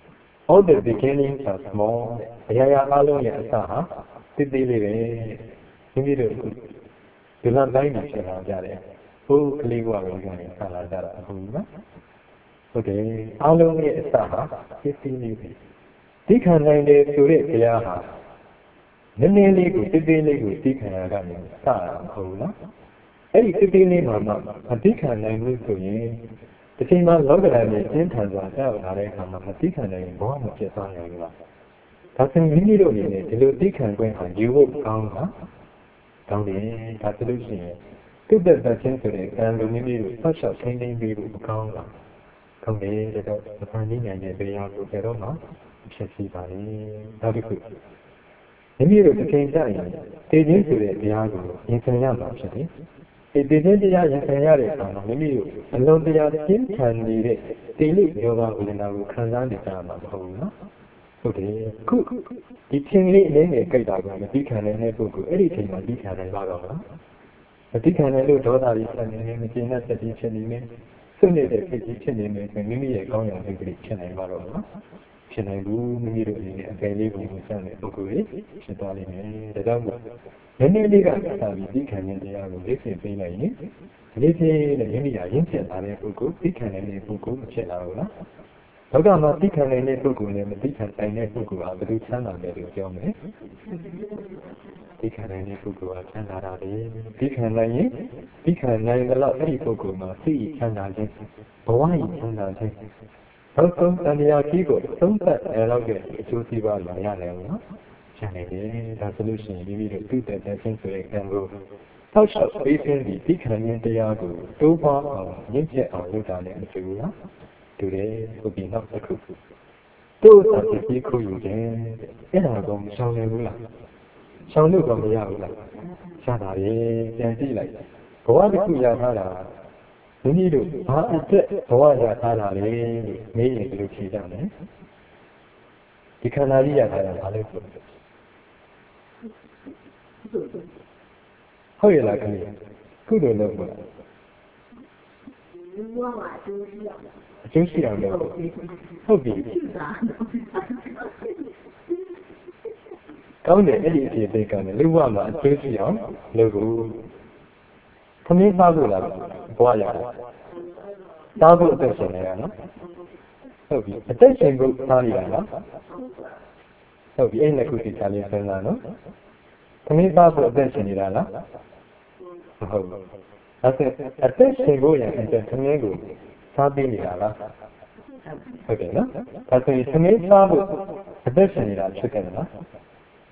all the beginnings are small ရရအားလုံးရဲ့အစဟာတိတိလေးပဲမိမိတို့ဒီလောက်တိုင်းနေဖြစ်လာကြတယ်ဟိုကလေးကပဲကနေဆလာကြတာအခုနော်ဟုတ်တယ်အားလုံးရဲ့အစဟာတိတိလေးပဲသိခံနိုင်တယ်ဆိုတဲ့တရားဟာနည်းနည်းလေးကိုတိတိလေးကိုသိခံရတာကနေစတာမဟုတ်ဘူးနော်အဲ့ဒီတိတိလေးမှာမှမသိခံနိုင်လို့ဆိုရင်ဒီချိန်မှာလောကဓာတ်နဲ့ကျင်းထန်စွာကြောက်လာတဲ့အခါမှာမသိခံနိုင်ရင်ဘောမဖြစ်သွားနိုင်ဘူးလားဒါဆိုရင်မိမိတို့အနေနဲ့ဒီလိုသိခံခွင့်ဟာယူဖို့ကောင်းတာကောင်းတယ်ဒါဆိုလို့ရှိရင်သူ့သက်ချင်းဆိုတဲ့ကံလူမိမိတို့ဆောက်ရှောက်ထိန်းသိမ်းပြီးဖို့ကောင်းတာကောင်းတယ်ဒါတော့မဖန်ပြီးနိုင်တဲ့တရားကိုကြတော့မှဖြစ်စီပါလေနောက်တစ်ခုမိမိတို့တစ်ချိန်ကျရင်တည်ခြင်းဆိုတဲ့တရားကိုရင်ဆိုင်ရမှာဖြစ်တယ်ဒီတည်ခြင်းတရားရင်ဆိုင်ရတဲ့အခါမှာမိမိတို့အလုံးတရားရှင်းခံနေတဲ့တိလိယောဂဝိညာဉ်ကိုခံစားနေကြမှာမဟုတ်ဘူးနော်ဟုတ်တယ်ခုဒီချိန်လေးအနေနဲ့ကြိုက်တာကမသိခံနိုင်တဲ့ပုဂ္ဂိုလ်အဲ့ဒီချိန်မှာသိခံနိုင်ပါတော့မလားမသိခံနိုင်လို့ဒေါသတွေဖြစ်နေနေမကျေနပ်တဲ့ဖြစ်နေနေဆွနေတဲ့ဖြစ်ကြီးဖြစ်နေနေဆိုမိမိရဲ့ကောင်းရာစိတ်ကလေးဖြစ်နိုင်ပါတော့မလားဖြစ်နိုင်ဘူးမိမိတို့အနေနဲ့အပယ်လေးကိုစတဲ့ပုဂ္ဂိုလ်တွေဖြစ်သွားလိမ့်မယ်ဒါကြောင့်မို့နည်းနည်းလေးကစပြီးသိခံတဲ့တရားကိုလေ့ကျင့်ပေးလိုက်ရင်ဒီဖြစ်တဲ့မိမိရာရင်းဖြစ်လာတဲ့ပုဂ္ဂိုလ်သိခံတဲ့ပုဂ္ဂိုလ်ဖြစ်လာတော့လားလောကမှာသိခံနိုင်တဲ့ပုဂ္ဂိုလ်နဲ့မသိခံနိုင်တဲ့ပုဂ္ဂိုလ်ဟာဘယ်လိုချမ်းသာလဲလို့ပြောမယ်သိခံနိုင်တဲ့ပုဂ္ဂိုလ်ဟာချမ်းသာတာလေသိခံနိုင်ရင်သိခံနိုင်တဲ့လောက်အဲ့ဒီပုဂ္ဂိုလ်မှာစိတ်ချမ်းသာခြင်းဘဝကြီးချမ်းသာခြင်းနောက်ဆုံးတရားကြီးကိုသုံးသပ်ရတော့တဲ့အကျိုးစီးပွားလာရတယ်နော်ချမ်းသာတယ်ဒါဆိုလို့ရှိရင်မိမိတို့သိတဲ့ခြင်းဆိုတဲ့ကံကိုထောက်လျှောက်ပေးခြင်းဒီသိခံခြင်းတရားကိုတိုးပွားအောင်ရင့်ကျက်အောင်လုပ်တာလည်းအကျိုးလားတူတယ်ဟုတ်ပြီနောက်တစ်ခုတို့သာသိခုယူခြင်းအဲ့ဒါတော့မရှောင်နိုင်ဘူးလားရှောင်လို့တော့မရဘူးလားရတာလေပြန်ကြည့်လိုက်ဘဝတစ်ခုရထားတာမိမိတို့ဘာအတွက်ဘဝရထားတာလဲလို့မေးရင်ဘယ်လိုဖြေကြမလဲဒီခန္ဓာကြီးရထားတာဘာလဲဆိုဟုတ်ရဲ့လားခင်ဗျကုသိုလ်လုပ်ပါဘဝမှာအကျိုးရှိအောင်အကျိုးရှိအောင်လုပ်ဟုတ်ပြီကောင်းတယ်အဲ့ဒီအဖြစ်တွေကလည်းလူဘဝမှာအကျိုးရှိအောင်လုပ်ဖို့ခမင်းသားလို့လားဘဝရတယ်သားဖို့အသက်ရှင်နေတာနော်ဟုတ်ပြီအသက်ရှင်ဖို့သားနေတာနော်ဟုတ်ပြီအဲ့နှစ်ခုသိချလေးစဉ်းစားနော်ခမင်းသားဖို့အသက်ရှင်နေတာလားမဟုတ်ဘူးအဲ့ဒါအသက်ရှင်ဖို့ရတဲ့ခမင်းကိုစားပေးနေတာလားဟုတ်တယ်နော်ဒါဆိုရင်သမီးစားဖို့အသက်ရှင်နေတာဖြစ်ခဲ့တယ်နော်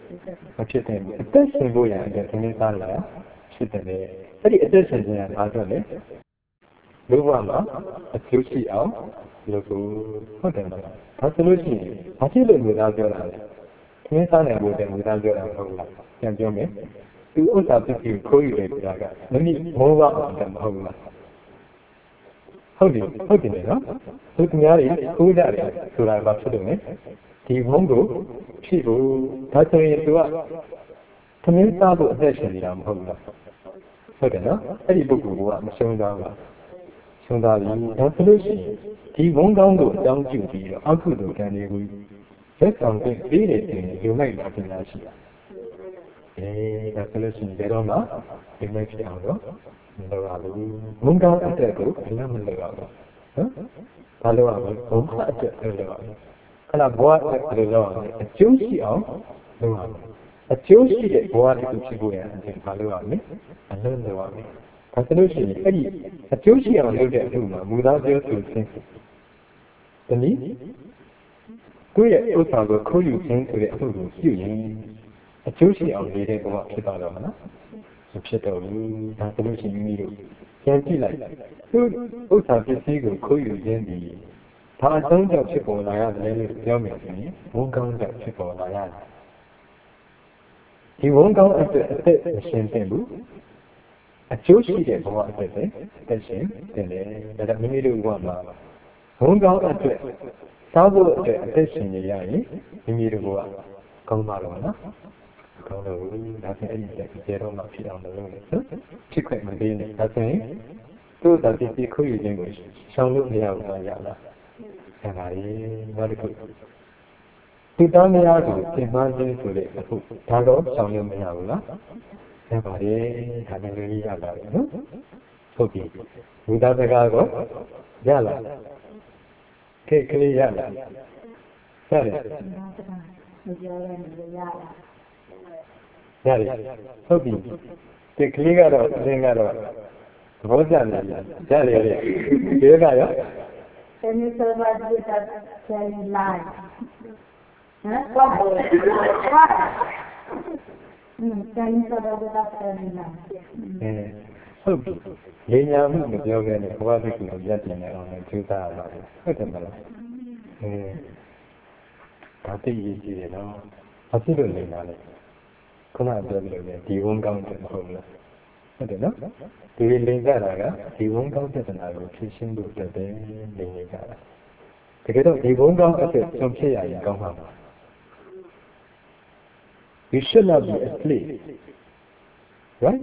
မဖြစ်တဲ့အသက်ရှင်ဖို့ရတဲ့သမီးသားလာဖြစ်တယ်အဲ့ဒီအသက်ရှင်ခြင်းကဘာလို့လဲလူဘဝမှာအကျိုးရှိအောင်လုပ်ဖို့ဟုတ်တယ်မလားဒါဆိုလို့ရှိရင်ဘာဖြစ်လို့လူသားပြောတာလဲသမီးသားနိုင်ဖို့တဲ့လူသားပြောတာမဟုတ်လားပြန်ပြောမယ်သူဥစ္စာပစ္စည်းကိုခိုးယူတယ်ဆိုတာကမနည်းမောဘအောင်တယ်မဟုတ်လားဟုတ်တယ်နော်သူများတွေခိုးကြတယ်ဆိုတာဘာဖြစ်လို့လဲဒီဘုံကိုဖြစ်ဖို့ဒါဆိုရင်သူကသမင်းသားဖို့အသက်ရှင်နေတာမဟုတ်ဘူးလားဟုတ်တယ်နော်အဲ့ဒီပုဂ္ဂိုလ်ကမရှုံးသားပါရှုံးသားပြီဒါဆိုလို့ရှိရင်ဒီဘုံကောင်းကိုအကြောင်းပြုပြီးတော့အကုသိုလ်ကံတွေကိုလက်ဆောင်ပေးပြီးတယ်ဆိုရင်ယူလိုက်တာပြန်လာရှိတာဒါဆိုလို့ရှိရင်ဘယ်တော့မှဒီမဲ့ဖြစ်အောင်တော့မလုပ်ရဘူးဘုံကောင်းအတက်ကိုဘယ်မှမလုပ်ရဘူးနော်ဘာလို့ရမလဲဘုံကအတက်လုပ်ရအောင်ခဏဘဝအတွက်လုပ်ရအောင်အကျိုးရှိအောင်လုပ်ရအောင်အကျိုးရှိတဲ့ဘဝတစ်ခုဖြစ်ဖို့ရရင်ဘာလုပ်ရမလဲအလုံးလုပ်ရမယ်ဒါဆိုလို့ရှိရင်အဲ့ဒီအကျိုးရှိအောင်လုပ်တဲ့အမှုမှာမူသားပြောဆိုခြင်းတနည်းကိုယ့်ရဲ့ဥစ္စာကိုခိုးယူခြင်းဆိုတဲ့အမှုကိုပြုရင်အကျိုးရှိအောင်နေတဲ့ဘဝဖြစ်သွားတော့မလားမဖြစ်တော့ဘူးဒါဆိုလို့ရှိရင်မိမိတို့ပြန်ကြည့်လိုက်သူဥစ္စာပစ္စည်းကိုခိုးယူခြင်းဒီဘာအဆုံးကြောင့်ဖြစ်ပေါ်လာရတယ်လို့ပြောမယ်ဆိုရင်ဝန်ကောင်းကြောင့်ဖြစ်ပေါ်လာရတယ်ဒီဝန်ကောင်းအတွက်အသက်မရှင်သင့်ဘူးအကျိုးရှိတဲ့ဘဝအတွက်ပဲအသက်ရှင်သင့်တယ်ဒါကြောင့်မိမိတို့ဘဝမှာဝန်ကောင်းအတွက်စားဖို့အတွက်အသက်ရှင်နေရရင်မိမိတို့ဘဝကောင်းပါတော့မလားကောင်းတော့ဘူးဒါဆိုအဲ့ဒီတက်ကျေတော့မှဖြစ်အောင်လုပ်လို့နော်ဖြစ်ခွင့်မပေးနဲ့ဒါဆိုရင်သူ့သာပစ္စည်းခိုးယူခြင်းကိုရှောင်လို့မရဘူးရလားအဲ့ဒါလေးနောက်တစ်ခုသူသားများကိုပြင်ပန်းခြင်းဆိုတဲ့အခုဒါတော့ရှောင်လို့မရဘူးလားအဲ့ပါလေဒါလည်းလေးရလာတယ်နော်ဟုတ်ပြီဘုရားစကားကိုရလာခေကလေးရလာရတယ်ရတယ်ဟုတ်ပြီဒီကလေးကတော့အင်းကတော့သဘောကျနေရတယ်ရတယ်ဒီကရော Can you tell me about that telling lie? Huh? Can you tell me about that telling lie? ဟုတ်ပြီလေညာမှုမပြောခဲ့နဲ့ဘဝသိက္ခာကိုရပ်တင်နေအောင်ကျူးစားရပါတယ်ဟုတ်တယ်မလားဒါသိရကြည့်ရတော့အဖြစ်လို့လေညာလေခုနပြောလို့လေဒီဝန်ကောင်းတယ်မဟုတ်ဘူးလားဟုတ်တယ်နော်ဒီလိန်ကြတာကဒီဝန်ကောင်းပြဿနာကိုဖြေရှင်းဖို့အတွက်ပဲလိန်နေကြတာတကယ်တော့ဒီဝန်ကောင်းအတွက်ဆုံးဖြတ်ရရင်ကောင်းမှာပါ You should not be a slave right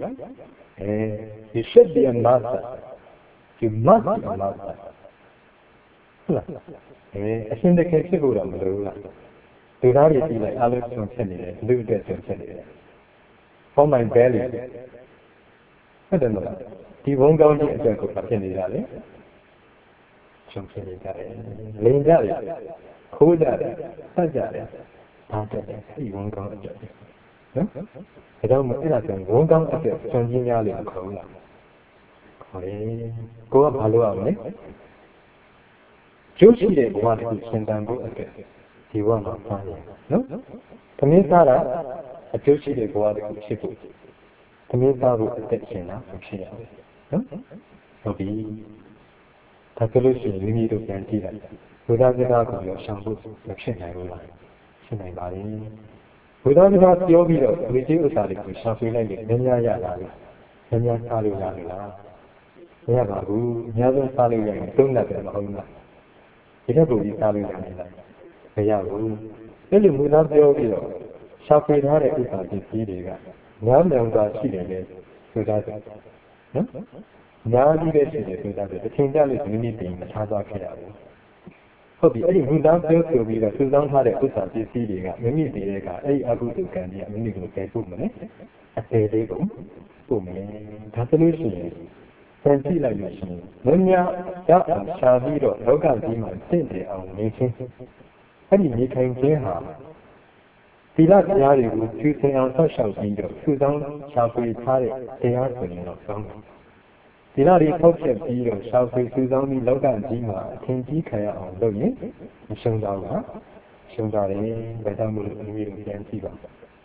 you should be a master you must be a master ဟုတ်လားအရှင်တကယ်ဖြစ်ဖို့တော့မလိုဘူးလားလူသားတွေကြည့်လိုက်အားလုံးဆုံးဖြတ်နေတယ်လူအတွက်ဆုံးဖြတ်နေတယ် for my bellyဟုတ်တယ်မလားဒီဘုံကောင်းတဲ့အတွက်ကိုဖြစ်နေတာလေဆုံးဖြတ်နေကြတယ်လိန်ကြတယ်ခိုးကြတယ်ဆက်ကြတယ်ဒါတက်တယ်ဒီဘုံကောင်းအတွက်နော်ဒါကြောင့်အဲ့ဒါဆိုဘုံကောင်းအတွက်စွန့်ကြီးများလို့ခေါ်ဘူးလားခေါ်တယ်ကိုကဘာလို့ရမလဲကျိုးရှိတဲ့ဘဝတစ်ခုရှင်းတန်ဖို့အတွက်ဒီဘဝမှာပါရနော်သမင်းသားတာအကျိုးရှိတဲ့ဘဝတစ်ခုဖြစ်ဖို့သမင်းသားဖို့အသက်ရှင်တာဖြစ်ရမယ်နော်ဟုတ်ပြီဒါဆိုလို့ရှိရင်မိမိတို့ပြန်ကြည့်လိုက်ဘုရားစကားကိုရောရှောင်ဖို့မဖြစ်နိုင်ဘူးလားဖြစ်နိုင်ပါလေဘုရားစကားပြောပြီးတော့ဝိသေဥစ္စာတွေကိုရှောင်ပြလိုက်ရင်ဉာဏ်ရလာတယ်ဉာဏ်စားလို့ရပြီလားမရပါဘူးအများဆုံးစားလို့ရရင်သုံးတ်တယ်မဟုတ်ဘူးလားဒီထက်ပိုပြီးစားလို့ရတယ်လားမရဘူးအဲ့လိုဘုရားပြောပြီးတော့ရှောင်ပြထားတဲ့ဥစ္စာပစ္စည်းတွေကညာမြောင်သာရှိတယ်လေဆိုတာနော်ညာကြီးပဲရှိတယ်ဆိုတာတစ်ချိန်ကြလို့မိမိပြင်မထားသွားခဲ့ရဘူးဟုတ်ပြီအဲ့ဒီဘုရားပြောဆိုပြီးတော့စုဆောင်းထားတဲ့ဥစ္စာပစ္စည်းတွေကမိမိတည်တဲ့ကအဲ့ဒီအကုသိုလ်ကံတွေကမိမိကိုပယ်ဖို့မလဲအသေးလေးကိုပို့မယ်ဒါဆိုလို့ရှိရင်ပြန်ကြည့်လိုက်လို့ရှိရင်မများရအောင်ရှားပြီးတော့လောကကြီးမှာတင့်တယ်အောင်နေခြင်းအဲ့ဒီနေထိုင်ခြင်းဟာသီလတရားတွေကိုကျူးစင်အောင်ဆောက်ရှောက်ပြီးတော့စုဆောင်းရှားဖွေထားတဲ့တရားဆိုရင်တော့ကောင်းတယ်ဒီလားဒီထောက်ချက်ပြီးတော့ရှာဖွေစုဆောင်းပြီးလောကကြီးမှာအထင်ကြီးခံရအောင်လုပ်ရင်မရှုံးတော့ဘူးဟာရှုံးကြတယ်ဒါကြောင့်မို့လို့အမျိုးမျိုးပြန်ကြည့်ပါ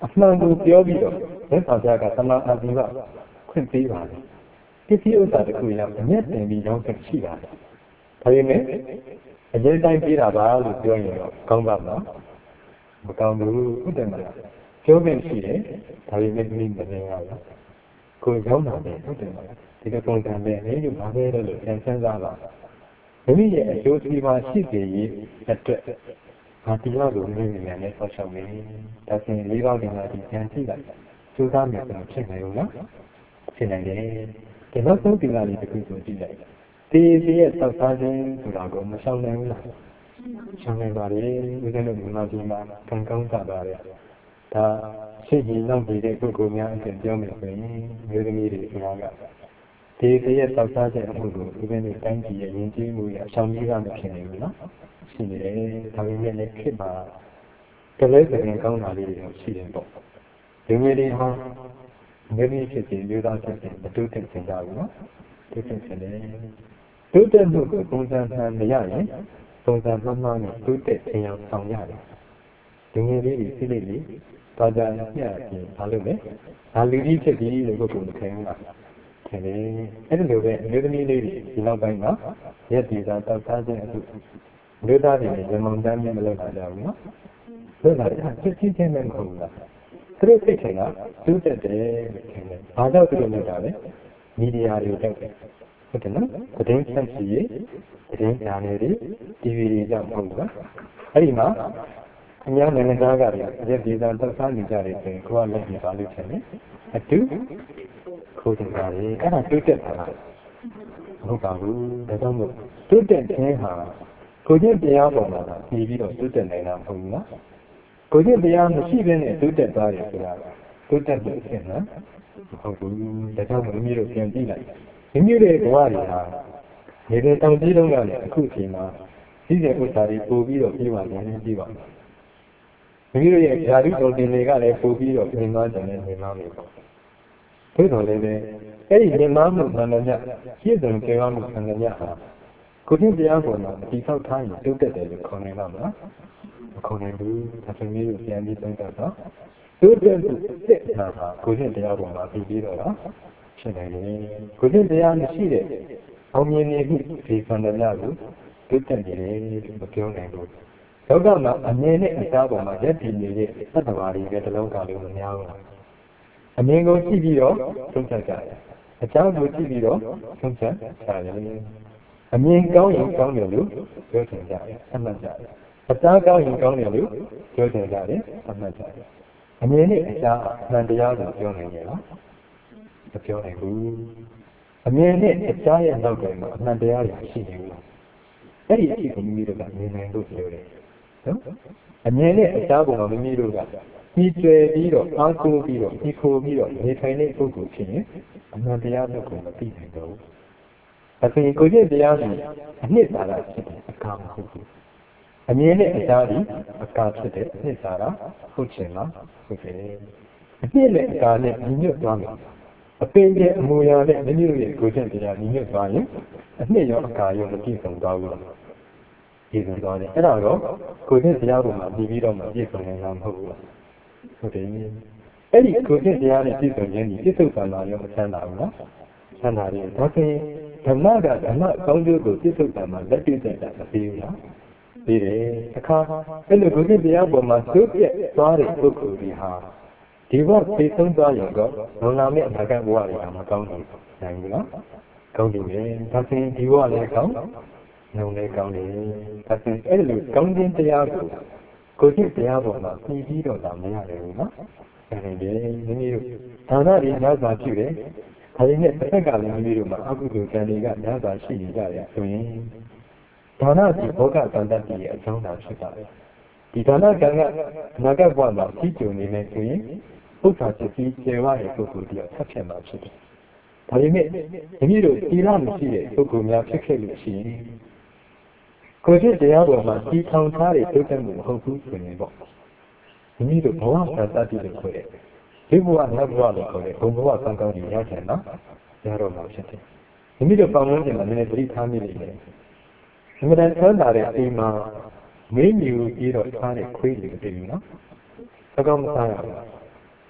မှန်ကိုပြောပြီးတော့သက်ဆောင်ကြကသမာအာဇီဝခွင့်ပေးပါလေပစ္စည်းဥစ္စာတစ်ခုရအမျက်တင်ပြီးရောင်းချက်ရှိပါတယ်ဒါပေမဲ့အရေးတိုင်းပေးတာပါလို့ပြောရင်တော့ကောင်းပါမလားမကောင်းဘူးဟုတ်တယ်မလားပြောခွင့်ရှိတယ်ဒါပေမဲ့ဒီမနေရဘူးကိုရောက်လာတယ်ဟုတ်တယ်မလားဒီလိုပုံစံနဲ့လည်းဘာပဲလို့ပြန်စဉ်းစားပါမိမိရဲ့အကျိုးစီးပွားရှိစေရေးအတွက်ဘာတရားကိုမိမိနဲ့ဆောက်ရှောက်နေဒါဆိုရင်၄ပေါင်းတင်လာပြီးပြန်ကြည့်လိုက်စူးစမ်းမယ်ဆိုတော့ဖြစ်နိုင်ဘူးနော်ဖြစ်နိုင်တယ်ဒီနောက်ဆုံးတင်လာလေးတစ်ခုဆိုကြည့်လိုက်ဒီရဲ့စောက်စားခြင်းဆိုတာကိုမရှောင်နိုင်ဘူးလားရှောင်နိုင်ပါလေဦးဇင်းတို့မြန်မာပြည်မှာကံကောင်းကြပါရဲ့ဒါရှိရင်နောက်နေတဲ့ပုဂ္ဂိုလ်များအပြင်ပြောမယ်ဆိုရင်မျိုးသမီးတွေဆိုတာကဒီရဲ့စောက်စားခြင်းအမှုကိုဦးဇင်းတို့တိုင်းပြည်ရဲ့ယဉ်ကျေးမှုရဲ့အဆောင်ကြီးကမဖြစ်နိုင်ဘူးနော်ရှိနေတယ်ဒါပေမဲ့လည်းခေတ်မှာကလေးစင်ကောင်းတာလေးတွေရှိတယ်ပေါ့ဒီမျိုးတွေဟာမျိုးသမီးဖြစ်စီမျိုးသားဖြစ်စီမတူတဲ့စင်ကြဘူးနော်တူတဲ့စင်တယ်တူတဲ့မှုကိုပုံစံမှန်မရရင်ပုံစံမှန်မှန်နဲ့တူတဲ့သင်အောင်ဆောင်ရတယ်ဒီမျိုးလေးတွေစိတ်လေးပါကြညှပ်ပြီးဘာလို့လဲဒါလူကြီးဖြစ်ပြီးလို့ကိုယ်ကိုယ်ခံရတာတယ်အဲ့ဒီလိုပဲအမျိုးသမီးလေးတွေဒီနောက်ပိုင်းမှာရက်ဒီသာတောက်စားခြင်းအခုလူသားတွေလည်းဇမုံတမ်းမြင်မလုပ်တာကြဘူးနော်လုပ်တာဖြစ်ချင်းနဲ့မဟုတ်ဘူးလားသူတို့စိတ်ထဲကတူးတက်တယ်လို့ထင်တယ်ဘာကြောင့်သူတို့လုပ်တာလဲမီဒီယာတွေကြောက်တယ်ဟုတ်တယ်နော်သတင်းဆက်စီရေးသတင်းညာနယ်တွေ TV တွေကြောင့်မဟုတ်ဘူးလားအဲ့ဒီမှာအများနိုင်ငံသားကလည်းရက်ဒီသာတောက်စားနေကြတယ်ဆိုရင်ကိုယ်ကလက်ပြီးပါလို့ထင်တယ်အတူခိုးတယ်ပါလေအဲ့ဒါတူးတက်တာလားမဟုတ်ပါဘူးဒါကြောင့်မို့တူးတက်ခြင်းဟာကိုကျင့်တရားပေါ်မှာပြီးပြီးတော့တူးတက်နိုင်တာမဟုတ်ဘူးနော်ကိုကျင့်တရားမရှိဘဲနဲ့တူးတက်သွားတယ်ဆိုတာတူးတက်လို့ဖြစ်နော်မဟုတ်ဘူးဒါကြောင့်မိမိတို့ပြန်ကြည့်လိုက်မိမိတို့ရဲ့ဘဝတွေဟာနေတဲ့တောင်ကြီးလုံးကလည်းအခုချိန်မှာကြီးတဲ့ဥစ္စာတွေပို့ပြီးတော့ပြေးပါနေပြီးပါမိမိတို့ရဲ့ဓာတုတော်တင်တွေကလည်းပို့ပြီးတော့ပြင်သွားတယ်နဲ့နေမှနေပေါ့သို့တော်လည်းအဲ့ဒီနေမှမှုမှန်တယ်ညပြည့်စုံကြောင်းမှုမှန်တယ်ညဟာကိုကျင့်တရားပေါ်မှာဒီဆောက်ထားရင်တုတ်တက်တယ်လို့ခေါ်နေတော့မလားမခေါ်နိုင်ဘူးဒါဆိုမျိုးကိုပြန်ပြီးသုံးသပ်တော့တုတ်တက်တဲ့ဟာကိုကျင့်တရားပေါ်မှာပြီးတော့ဖြစ်နိုင်တယ်ကိုကျင့်တရားမရှိတဲ့အောင်မြင်နေမှုဒီဆန္ဒများကိုတုတ်တက်နေတယ်လို့မပြောနိုင်ဘူးလောကမှာအမြင်နဲ့အစားပေါ်မှာရက်တည်နေတဲ့သတ္တဝါတွေပဲတစ်လုံးကလို့မများဘူးအမြင်ကိုကြည့်ပြီးတော့သုံးသပ်ကြတယ်အကြောင်းကိုကြည့်ပြီးတော့သုံးသပ်ကြတယ်အမြင်ကောင်းရင်ကောင်းတယ်လို့ပြောချင်ကြတယ်အမှတ်ကြတယ်အသားကောင်းရင်ကောင်းတယ်လို့ပြောချင်ကြတယ်အမှတ်ကြတယ်အမြင်နဲ့အသားအမှန်တရားကိုပြောနိုင်တယ်နော်မပြောနိုင်ဘူးအမြင်နဲ့အသားရဲ့နောက်ကွယ်မှာအမှန်တရားတွေရှိနေဘူးအဲ့ဒီအဖြစ်ကိုမိမိတို့ကမြင်နိုင်လို့ပြောတယ်နော်အမြင်နဲ့အသားပေါ်မှာမိမိတို့ကဒီကျွယ်ပြီးတော့အားကိုးပြီးတော့ဒီခိုးပြီးတော့နေထိုင်တဲ့ပုဂ္ဂိုလ်ဖြစ်ရင်အမှန်တရားကိုမသိနိုင်တော့ဘူးအခုကိုကျင့်တရားကိုအနှစ်သာရဖြစ်တယ်အကာမဟုတ်ဘူးအမြင်နဲ့အသားဒီအကာဖြစ်တယ်အနှစ်သာရဟုတ်ချင်လားဟုတ်တယ်အနှစ်နဲ့အကာနဲ့ညီညွတ်သွားမယ်အပင်ကျအမူအရာနဲ့မိမိတို့ရဲ့ကိုကျင့်တရားညီညွတ်သွားရင်အနှစ်ရောအကာရောမပြည့်စုံသွားဘူးပြည့်စုံသွားတယ်အဲ့ဒါတော့ကိုကျင့်တရားပေါ်မှာပြီးတော့မှပြည့်စုံနေတာမဟုတ်ဘူးဟုတ်တယ်အဲ့ဒီကိုကျင့်တရားနဲ့ပြည့်စုံခြင်းဒီပြည့်စုံတာရောမဆန်းတာဘူးနော်ဆန်းတာတယ်ဒါဆိုရင်ဓမ္မကဓမ္မကောင်းကျိုးကိုပြည့်စုံတာမှာလက်တွေ့တဲ့တာမပြီးဘူးလားပြီးတယ်အခါအဲ့လိုကိုကျင့်တရားပေါ်မှာသုပြက်သွားတဲ့ပုဂ္ဂိုလ်တွေဟာဒီဘဝသိဆုံးသွားရင်တော့လုံလာမယ့်အနာဂတ်ဘဝတွေကမကောင်းဘူးနိုင်ဘူးနော်ကောင်းတယ်ပဲဒါဆိုရင်ဒီဘဝလည်းကောင်းနှုံလည်းကောင်းတယ်ဒါဆိုရင်အဲ့လိုကောင်းခြင်းတရားကိုကျင့်တရားပေါ်မှာပြီးတော့လာမရတယ်ဘူးနော်အဲ့ဒီမိမိတို့ဒါနတွေများစွာပြုတယ်ဒါပေမဲ့တစ်ဖက်ကလည်းမိမိတို့မှာအကုသိုလ်ကံတွေကများစွာရှိနေကြတယ်ဆိုရင်ဒါနဒီဘောဂတန်တတ်ရဲ့အကြောင်းသာဖြစ်ပါတယ်ဒီဒါနကံကအနာဂတ်ဘဝမှာကြီးကျယ်နေမယ်ဆိုရင်ဥစ္စာပစ္စည်းကျေဝတဲ့ပုဂ္ဂိုလ်တရားဆက်ဖြစ်မှာဖြစ်တယ်ဒါပေမဲ့မိမိတို့သီလမရှိတဲ့ပုဂ္ဂိုလ်များဖြစ်ခဲ့လို့ရှိရင်ကိုယ်ကျင့်တရားပေါ်မှာကြီးထောင်ထားတဲ့ဒုက္ခမှုမဟုတ်ဘူးဆိုရင်ပေါ့မိမိတို့ဘဝတန်တတ်လို့ခေါ်တယ်ဒီဘဝနောက်ဘဝလို့ခေါ်တယ်ဘုံဘဝကောင်းကောင်းကြီးရချင်တော့ရတော့မှာဖြစ်တယ်မိမိတို့ပေါင်းလို့ကျင်မှာနည်းနည်းသတိထားမိလိမ့်မယ်အမှန်တန်ဆန်းတာတဲ့အိမ်မှာမင်းမြူပြီးတော့ထားတဲ့ခွေးတွေတည်ပြီနော်အကောင်မစားရဘူး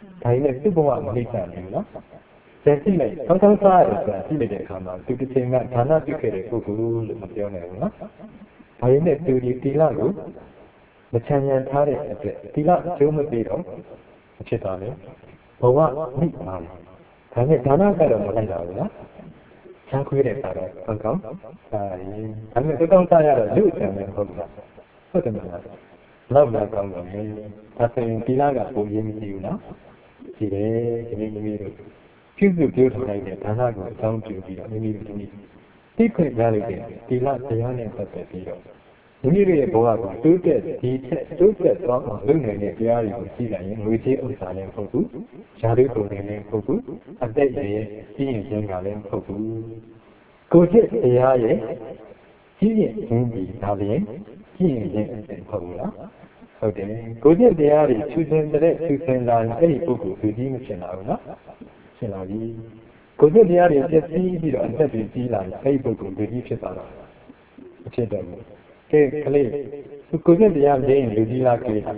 ဒါနဲ့သူ့ဘဝမနှိမ့်ချနိုင်ဘူးနော်ကျန်ကြည့်လိုက်ကောင်းကောင်းစားရတယ်ဆိုတာကြည့်လိုက်တဲ့အခါမှာသူတစ်ချိန်ကဒါနပြုခဲ့တဲ့ပုဂ္ဂိုလ်လို့မပြောနိုင်ဘူးနော်ဒါနဲ့သူဒီတိလကိုမချမ်းသာထားတဲ့အတွက်တိလအကျိုးမပေးတော့ဖြစ်သွားတယ်ဘဝနှိမ့်သွားတယ်ဒါနဲ့ဒါနကတော့မလိုက်တော့ဘူးနော်ချမ်းခွေးတဲ့စားတော့ကောင်းကောင်းစားရင်ဒါနဲ့ကောင်းကောင်းစားရတော့လူ့အကျံပဲဟုတ်လားဟုတ်တယ်မလားလောက်လာကောင်းတော့လေဒါဆိုရင်တိလကပုံရင်းမရှိဘူးနော်ဒီလေဒီမိမိတို့ပြုစုပြောထားလိုက်တဲ့ဒါနကိုအကြောင်းပြုပြီးတော့မိမိတို့ဒီသိခွင့်ရလိုက်တဲ့တိလတရားနဲ့ပတ်သက်ပြီးတော့မိမိတို့ရဲ့ဘဝကိုတိုးတက်ဒီထက်တိုးတက်သွားအောင်လုပ်နိုင်တဲ့တရားတွေကိုကြည့်လိုက်ရင်ငွေကြေးဥစ္စာလည်းမဟုတ်ဘူး၊ယာရုပုံလည်းမဟုတ်ဘူး၊အသက်ရဲ့ကြီးရင်ခြင်းကလည်းမဟုတ်ဘူး။ကိုယ်ကျင့်တရားရဲ့ကြီးရင်ခြင်းဒီဒါလည်းကြီးရင်ခြင်းအစစ်မဟုတ်ဘူးလား။ဟုတ်တယ်။ကိုယ်ကျင့်တရားတွေချူစင်တဲ့ချူစင်လာရင်အဲ့ဒီပုဂ္ဂိုလ်သူကြီးမဖြစ်လာဘူးနော်။ဖြစ်လာပြီ။ကိုယ်ကျင့်တရားတွေပြည့်စည်ပြီးတော့အသက်တွေကြီးလာရင်အဲ့ဒီပုဂ္ဂိုလ်သူကြီးဖြစ်သွားတာမဖြစ်တော့ဘူး။ကဲကလေးသူကိုယ်ကျင့်တရားလေးရင်လူကြီးလားကလေးလား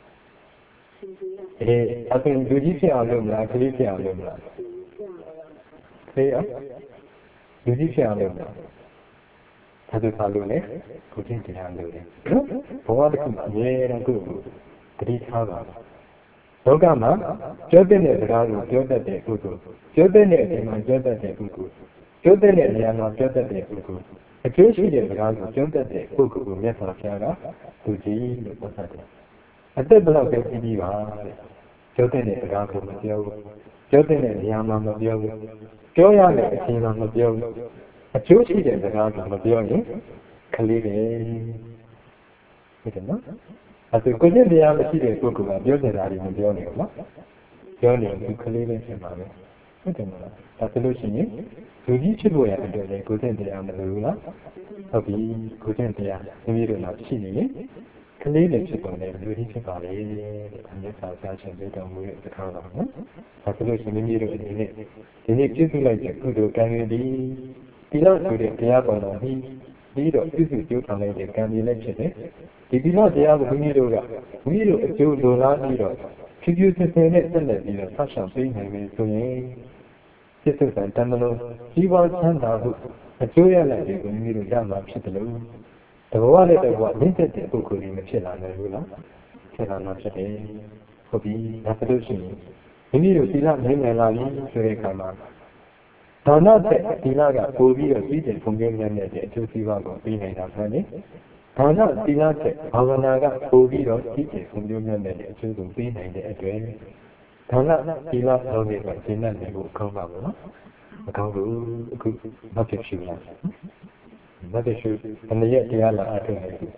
အခုလူကြီးဖြစ်အောင်လုပ်မလားကလေးဖြစ်အောင်လုပ်မလားကလေးရောလူကြီးဖြစ်အောင်လုပ်မလားဒါဆိုပါလို့လေကိုယ်ကျင့်တရားလုပ်တယ်ဘဝတစ်ခုအမြဲတမ်းကိုယ်ကိုတတိထားပါလောကမှာပြောတဲ့စကားကိုပြောတတ်တဲ့ပုဂ္ဂိုလ်ပြောတဲ့အချိန်မှာပြောတတ်တဲ့ပုဂ္ဂိုလ်ပြောတဲ့နေရာမှာပြောတတ်တဲ့ပုဂ္ဂိုလ်အကျိုးရှိတဲ့စကားကိုပြောတတ်တဲ့ပုဂ္ဂိုလ်ကိုမြတ်စွာဘုရားကလူကြီးလို့ပြောတယ်အသက်ဘယ်လောက်ပဲကြီးကြီးပါတဲ့ပြောတဲ့စကားကိုမပြောဘူးပြောတဲ့နေရာမှာမပြောဘူးပြောရတဲ့အချိန်မှာမပြောဘူးအကျိုးရှိတဲ့စကားကိုမပြောရင်ခလေးပဲဟုတ်တယ်နော်အခုကိုယ်ကျင့်တရားမရှိတဲ့ပုဂ္ဂိုလ်ကပြောနေတာတွေမပြောနိုင်ဘူးနော်ပြောနေရင်ခလေးပဲဖြစ်မှာပဲဟုတ်တယ်မလားဒါဆိုလို့ရှိရင်လူကြီးဖြစ်ဖို့ရတဲ့အတွက်လည်းကိုယ်ကျင့်တရားမလိုဘူးလားဟုတ်ပြီကိုယ်ကျင့်တရားမိမိတို့တော့ရှိနေရင်ကလေးတွေဖြစ်ပေါ်တယ်လူကြီးဖြစ်ပါလေတဲ့အမြတ်စာစားခြင်းတွေတော်မူတဲ့စကားတော့နော်ဒါဆိုလို့ရှိရင်မိမိတို့ဒီနေ့ပြည့်စုံလိုက်တဲ့ကုသိုလ်ကံတွေဒီလောက်ဆိုတဲ့တရားပေါ်တော်ပြီးတော့ပြည့်စုံကျိုးထောင်လိုက်တဲ့ကံတွေလည်းဖြစ်တယ်ဒီလောက်တရားကိုမိမိတို့အကျိုးလိုလားပြီးတော့ဖြည်းဖြည်းချင်းချင်းနဲ့ဆက်လက်ပြီးတော့ဆက်ဆောင်ပေးနိုင်ပြီဆိုရင်ပြည့်စုံတဲ့တန်လုံးကြီးပွားချမ်းသာဖို့အကျိုးရလဒ်တွေကိုမိမိတို့ရမှာဖြစ်တယ်လို့တဘောနဲ့တဘောမြင့်တဲ့ပုဂ္ဂိုလ်ကြီးမဖြစ်လာနိုင်ဘူးလားဖြစ်လာမှာဖြစ်တယ်ဟုတ်ပြီဒါဆိုလို့ရှိရင်မိမိတို့သီလမင်းနိုင်လာပြီဆိုတဲ့အခါမှာဒါနတဲ့သီလကပို့ပြီးတော့ပြီးတဲ့ပုံပြင်းများတဲ့အကျိုးစီးပွားကိုပြီးနိုင်တာဖြစ်တယ်ဒါနသီလတဲ့ဘာဝနာကပို့ပြီးတော့ပြီးတဲ့ပုံပြင်းများတဲ့အကျိုးကိုပြီးနိုင်တဲ့အတွက်ဒါနသီလလုံးတွေကရှင်းတဲ့ကိုအကောင်းပါဘူးနော်မကောင်းဘူးအခုမဖြစ်ရှိလားမဖြစ်ရှိဘယ်ရက်တရားလာအထုံးနေပြီ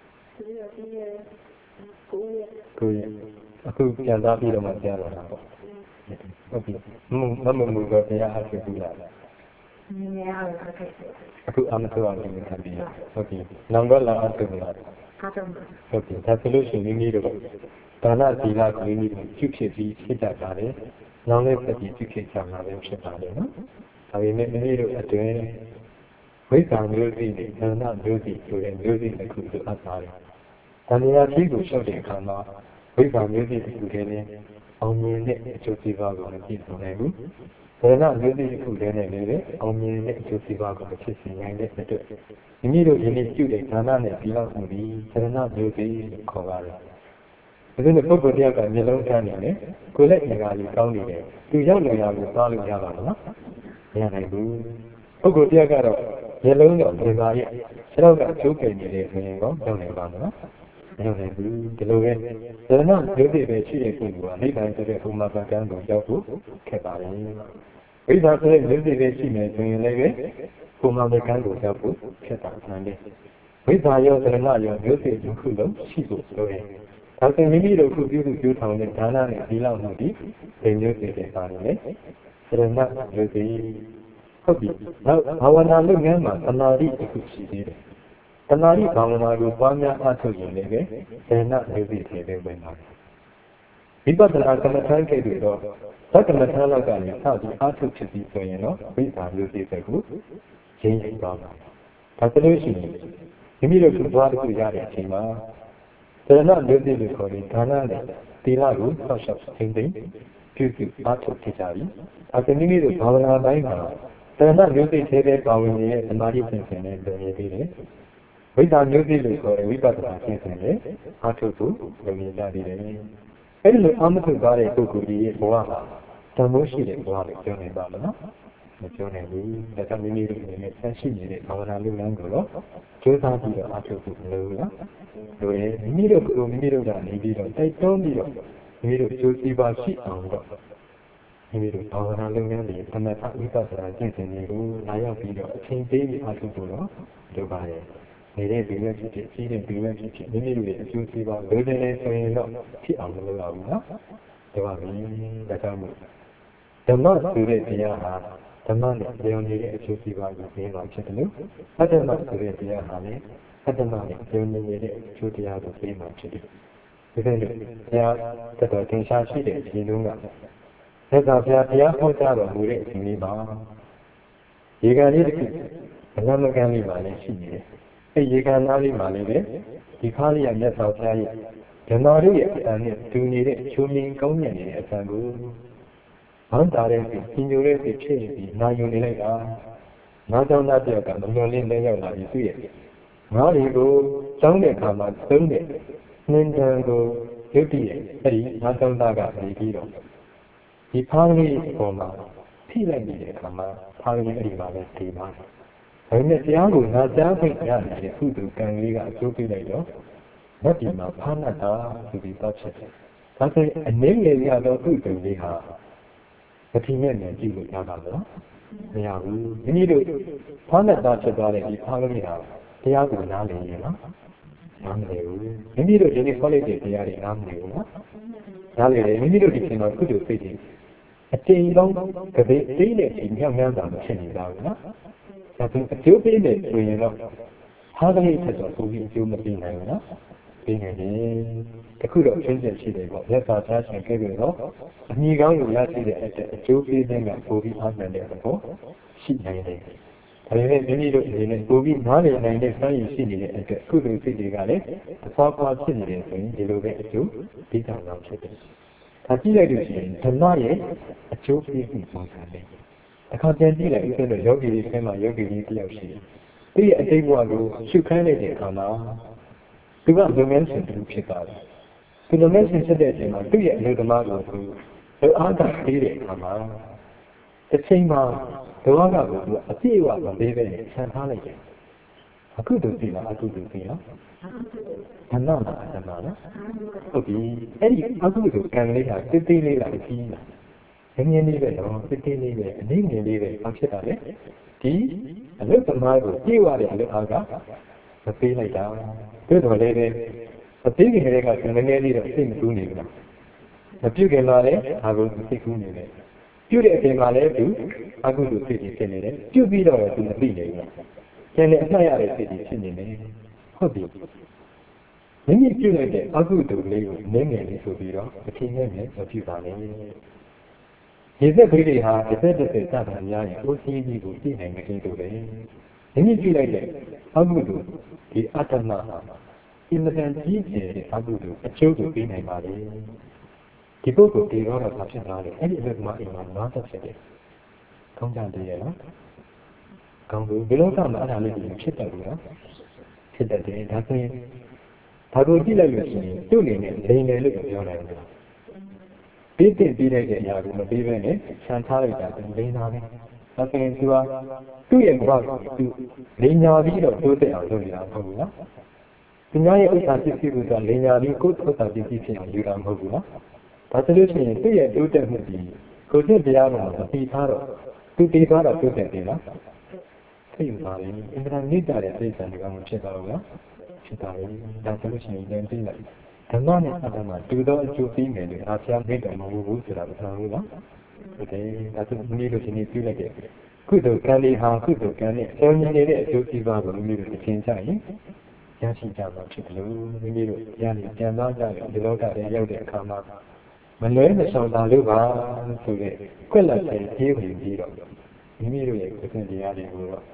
ကိုရအခုပြန်သားပြီးတော့မှကြားတော့တာပေါ့ဟုတ်ပြီမကတရားအထုံးပြီလားအခုအမတော်အောင်နေတယ်ပြီဟုတ်ပြီနောင်တော့လာအထုံးလားဟုတ်ပြီဒါဆိုလို့ရှိရင်မိမိတို့ဒါနသီလကိုမိမိတို့ပြုဖြစ်ပြီးဖြစ်တတ်ပါတယ်နောင်လည်းပြည်ပြုဖြစ်ကြမှာပဲဖြစ်ပါတယ်နော်ဒါပေမဲ့မိမိတို့အတွင်းဝိဇ္ဇာမျိုးစိနဲ့ဉာဏ်မျိုးစိဆိုတဲ့မျိုးစိတစ်ခုလိုအပ်ပါတယ်။တဏှာကြီးကိုလျှောက်တဲ့အခါမှာဝိဇ္ဇာမျိုးစိတစ်ခုတည်းနဲ့အောင်မြင်တဲ့အကျိုးစီးပွားကိုမဖြစ်နိုင်ဘူး။ဉာဏ်မျိုးစိတစ်ခုတည်းနဲ့လည်းအောင်မြင်တဲ့အကျိုးစီးပွားကိုမဖြစ်နိုင်တဲ့အတွက်မိမိတို့ယနေ့ပြုတဲ့ဉာဏ်နဲ့ဒီလောက်ဆိုပြီးဉာဏ်မျိုးစိလို့ခေါ်ပါတယ်။ဒီလိုပုဂ္ဂိုလ်တယောက်ကမျက်လုံးထားနေတယ်ကိုယ်လည်းအင်္ဂါကြီးကောင်းနေတယ်သူရောက်နေရကိုသွားလို့ရပါလားမရနိုင်ဘူးပုဂ္ဂိုလ်တယောက်ကတော့မျက်လုံးတော့ဒီပါရဲ့ခြေထောက်ကကျိုးကိနေတယ်ဆိုရင်ကောရောက်နေပါမလားမရောက်နိုင်ဘူးဒီလိုပဲဇရဏမျိုးစိပဲရှိတဲ့ပုဂ္ဂိုလ်ကနိဗ္ဗာန်ဆိုတဲ့ဘုမပကံကိုရောက်ဖို့ခက်ပါတယ်ဝိဇ္ဇာဆိုတဲ့မျိုးစိပဲရှိမယ်ဆိုရင်လည်းဘုမပကံကိုရောက်ဖို့ခက်တာမှန်တယ်ဝိဇ္ဇာရောဇရဏရောမျိုးစိတစ်ခုလုံးရှိဖို့လိုတယ်ဒါဆိုမိမိတို့ခုပြုစုထောင်တဲ့ဒါနနဲ့ဒီလောက်မှုဒီမျိုးစိတွေပါနေတယ်စရဏမျိုးစိဟုတ်ပြီနောက်ဘာဝနာလုပ်ငန်းမှာသမာဓိတစ်ခုရှိသေးတယ်သမာဓိဘာဝနာကိုပွားများအားထုတ်ရင်လည်းစရဏမျိုးစိတွေပဲဝင်ပါတယ်ဝိပဿနာကမ္မထမ်းခဲ့ပြီးတော့သက္ကမထမ်းလောက်ကနေစပြီးအားထုတ်ဖြစ်ပြီးဆိုရင်တော့ဝိဇ္ဇာမျိုးစိတွေကိုရင်းရင်သွားပါဒါဆိုလို့ရှိရင်မိမိတို့ကသွားတစ်ခုရတဲ့အချိန်မှာစရဏမျိုးစိတွေခေါ်ပြီးဒါနနဲ့သီလကိုဆောက်ရှောက်ထိန်းသိမ်းပြုစုအားထုတ်ဖြစ်ကြပြီ။ဒါမိမိတို့ဘာဝနာတိုင်းမှာတဏှာမျိုးစိတ်သေးသေးပါဝင်နေတဲ့သမာဓိသင်္ခါနဲ့လုံနေသေးတယ်။ဝိဇ္ဇာမျိုးစိတ်လို့ခေါ်တဲ့ဝိပဿနာသင်္ခါနဲ့အားထုတ်ဖို့လုံနေကြသေးတယ်။အဲဒီလိုအာမထုတ်သွားတဲ့ပုဂ္ဂိုလ်ကြီးရဲ့ဘဝဟာတန်ဖိုးရှိတဲ့ဘဝလို့ပြောနိုင်ပါမလား။မပြောနိုင်ဘူး။ဒါကြောင့်မိမိတို့အနေနဲ့ဆန်းရှိနေတဲ့ဘာဝနာလုပ်ငန်းကိုတော့ကြိုးစားပြီးတော့အားထုတ်ဖို့မလိုဘူးလား။လိုရင်မိမိတို့ကနေပြီးတော့တိုက်တွန်းပြီးတော့မိမိတို့ကြိုးစီးပါရှိအောင်တော့မိမိတို့ဘာဝနာလုပ်ငန်းတွေသမထဝိပဿနာကျင့်စဉ်တွေကိုလာရောက်ပြီးတော့အချိန်ပေးပြီးအားထုတ်ဖို့တော့လိုပါတယ်။နေတဲ့ဒီလိုဖြစ်ဖြစ်ကြီးတဲ့ဒီလိုဖြစ်ဖြစ်မိမိတို့ရဲ့အကျိုးစီးပွားလိုချင်နေဆိုရင်တော့ဖြစ်အောင်မလုပ်ရဘူးနော်။ဒါပါပဲ။ဒါကြောင့်မို့ဓမ္မဆိုတဲ့တရားဟာဓမ္မနဲ့လျော်နေတဲ့အကျိုးစီးပွားကိုသိမှဖြစ်တယ်လို့အတ္တမဆိုတဲ့တရားဟာလည်းအတ္တမနဲ့လျော်နေတဲ့အကျိုးတရားကိုသိမှဖြစ်တယ်။ဒီလိုတရားတော်သင်္ချာရှိတဲ့အချိန်လုံးကသက်သာဘုရားတရားဟောကြားတော်မူတဲ့အချိန်လေးပါရေကန်လေးတစ်ခုအနမကန်လေးပါလည်းရှိနေတယ်။အဲရေကန်သားလေးမှာလည်းပဲဒီခါလေးရမြတ်စွာဘုရားရဲ့ဓမ္မတို့ရဲ့အတန်နဲ့တူနေတဲ့ချိုးမြင်ကောင်းမြတ်နေတဲ့အတန်ကိုဟောတာတဲ့ပြင်ညိုတဲ့ဖြစ်ပြီးနာယုံနေလိုက်တာငါးကြောင့်သားတယောက်ကမလွန်လေးလဲရောက်လာပြီးသူ့ရဲ့ငါးတွေကိုကျောင်းတဲ့အခါမှာသုံးတဲ့နှင်းတန်းကိုရုပ်တည်ရဲ့အဲဒီငါးကြောင့်သားကနေပြီးတော့ဒီဖားလေးပေါ်မှာထိလိုက်နေတဲ့အခါမှာဖားလေးအဲ့ဒီမှာပဲတည်ပါတယ်။ဒါပေမဲ့တရားကိုနာကြားခွင့်ရတဲ့ကုသိုလ်ကံလေးကအကျိုးပေးလိုက်တော့မတ်ဒီမှာဖားနာတာဆိုပြီးတော့ဖြစ်တယ်။ဒါဆိုရင်အနေငယ်ရတော့ကုသိုလ်လေးဟာမထင်မဲ့နဲ့ကြည့်လို့ရပါမလားမရဘူးမိမိတို့ဖားနဲ့သားဖြစ်သွားတဲ့ဒီဖားကလေးဟာတရားကိုနားလည်ရလားနားမလည်ဘူးမိမိတို့ဒီနေ့ခေါ်လိုက်တဲ့တရားတွေနားမလည်ဘူးနော်နားလည်တယ်မိမိတို့ဒီချိန်မှာကုသိုလ်စိတ်တွေအချိန်လုံးကတိသိတဲ့ဒီမြောက်များတာဖြစ်နေတာဘူးနော်ဒါဆိုအကျိုးပေးတဲ့ဆိုရင်တော့ဖားကလေးဖြစ်တော့ပုံပြီးအကျိုးမပေးနိုင်ဘူးနော်ပေးနေတယ်တခုတော့ချင်းချင်းရှိတယ်ပေါ့လက်သာသားရှင်ခဲ့ပြီးတော့အမိကောင်းကိုရရှိတဲ့အကျိုးပေးခြင်းကပိုပြီးအားနည်းတဲ့ပေါ့ရှိနိုင်တယ်ဒါပေမဲ့မိမိတို့အနေနဲ့ပိုပြီးနားလည်နိုင်တဲ့စွမ်းရည်ရှိနေတဲ့အတွက်ကုသိုလ်စိတ်တွေကလည်းအဖွားဖွားဖြစ်နေတယ်ဆိုရင်ဒီလိုပဲအကျိုးပေးတာတော့ဖြစ်တယ်ဒါကြည့်လိုက်လို့ရှိရင်ဓမ္မရဲ့အကျိုးပေးမှုပုံစံလေးအခါပြန်ကြည့်လိုက်ဦးဇင်းတို့ယောဂီတွေထဲမှာယောဂီကြီးတစ်ယောက်ရှိတယ်သူရဲ့အတိတ်ဘဝကိုရှုခန်းလိုက်တဲ့အခါမှာသူကလုပ်ငန်းရှင်တူဖြစ်သွားတယ်။သူလုပ်ငန်းရှင်ဖြစ်တဲ့အချိန်မှာသူ့ရဲ့အလုပ်သမားကိုသူလုပ်အားကပေးတဲ့အခါမှာတစ်ချိန်မှာလုပ်အားကကိုသူအပြည့်အဝမပေးဘဲနဲ့ဆန်ထားလိုက်တယ်။အခုတူပြီလားအခုတူပြီလား။ဓမ္မလားဓမ္မလား။ဟုတ်ပြီ။အဲ့ဒီအခုတူကံလေးကတိတိလေးလားကြီးလား။ငင်းငင်းလေးပဲတော့တိတိလေးပဲအနေငယ်လေးပဲဘာဖြစ်တာလဲ။ဒီအလုပ်သမားကိုပြေးသွားတဲ့အလုပ်အားကမပေးလိုက်တာတွေ့တော်လေးအသေးခင်တွေကနည်းနည်းလေးတော့စိတ်မကူးနေဘူးလားမပြုတ်ခင်မှာလည်းအာဟုစိတ်ကူးနေတယ်ပြုတ်တဲ့အချိန်မှာလည်းသူအာဟုစိတ်ကြီးဖြစ်နေတယ်ပြုတ်ပြီးတော့သူမသိနေဘူးကျန်တဲ့အမှတ်ရတဲ့စိတ်ကြီးဖြစ်နေတယ်ဟုတ်ပြီမိမိပြုတ်လိုက်တဲ့အာဟုတုလေးကိုနည်းငယ်လေးဆိုပြီးတော့အချိန်နဲ့မပြုတ်ပါနဲ့ရေစက်ကလေးတွေဟာတစ်သက်စတာများရင်ကိုယ်စီးကြီးကိုသိနိုင်တဲ့တူပဲမိမိပြုတ်လိုက်တဲ့အကုသိုလ်ဒီအတ္တမဟာအင်မတန်ကြီးကျယ်တဲ့အကုသိုလ်အကျိုးကိုပေးနိုင်ပါလေဒီပုဂ္ဂိုလ်ဒီတော့ဘာဖြစ်သွားလဲအဲ့ဒီအလုပ်မှာအိမ်မှာနားသက်ဖြစ်တယ်ကောင်းကြတယ်ရနော်ကောင်းလို့ဒီလောကမှာအဲ့ဒါလေးတွေဖြစ်တယ်ဘူးနော်ဖြစ်တတ်တယ်ဒါဆိုရင်ဒါကိုကြည့်လိုက်လို့ရှိရင်သူ့အနေနဲ့လိန်တယ်လို့ပြောနိုင်တယ်ပြီးတင်ပြီးလိုက်တဲ့အရာကိုမပြီးဘဲနဲ့ခြံထားလိုက်တာကလိန်တာပဲဒါဆိုရင်သူကသူ့ရဲ့ဘဝကိုသူလိန်ညာပြီးတော့တိုးတက်အောင်လုပ်နေတာမဟုတ်ဘူးနော်သူများရဲ့ဥစ္စာပစ္စည်းကိုလိန်ညာပြီးကိုယ်ဥစ္စာပစ္စည်းဖြစ်အောင်ယူတာမဟုတ်ဘူးနော်ဒါဆိုလို့ရှိရင်သူ့ရဲ့တိုးတက်မှုဒီကိုယ်စစ်တရားမှာပြီးထားတော့သူတည်သွားတော့တိုးတက်တယ်နော်သိယူပါလေအင်္ဂါနိတ္တရဲ့သိစံတွေကမှဖြစ်သွားလို့လားဖြစ်သွားပြီဒါဆိုလို့ရှိရင်လည်းသိလိုက်ဓမ္မနဲ့အတ္တမှာတူသောအကျိုးပေးမယ်လို့အားဖြင့်မိတ္တမဟုတ်ဘူးဆိုတာမထင်ဘူးလားဟုတ်တယ်ဒါဆိုမိလို့ဒီနေ့ပြလိုက်တဲ့ကုသိုလ်ကံလေးဟာကုသိုလ်ကံနဲ့ဆောင်းနေတဲ့အကျိုးစီးပွားကိုမိမိတို့သင်ကြရင်ရရှိကြမှာဖြစ်တယ်လို့မိမိတို့ရနေကြံသွားကြတယ်ဒီလောကထဲရောက်တဲ့အခါမှာမလွဲမရှောင်တာလို့ပါဆိုတဲ့ကွက်လက်တဲ့ပြေးဝင်ပြီးတော့မိမိတို့ရဲ့ကုသိုလ်တရားတွေကိုတော့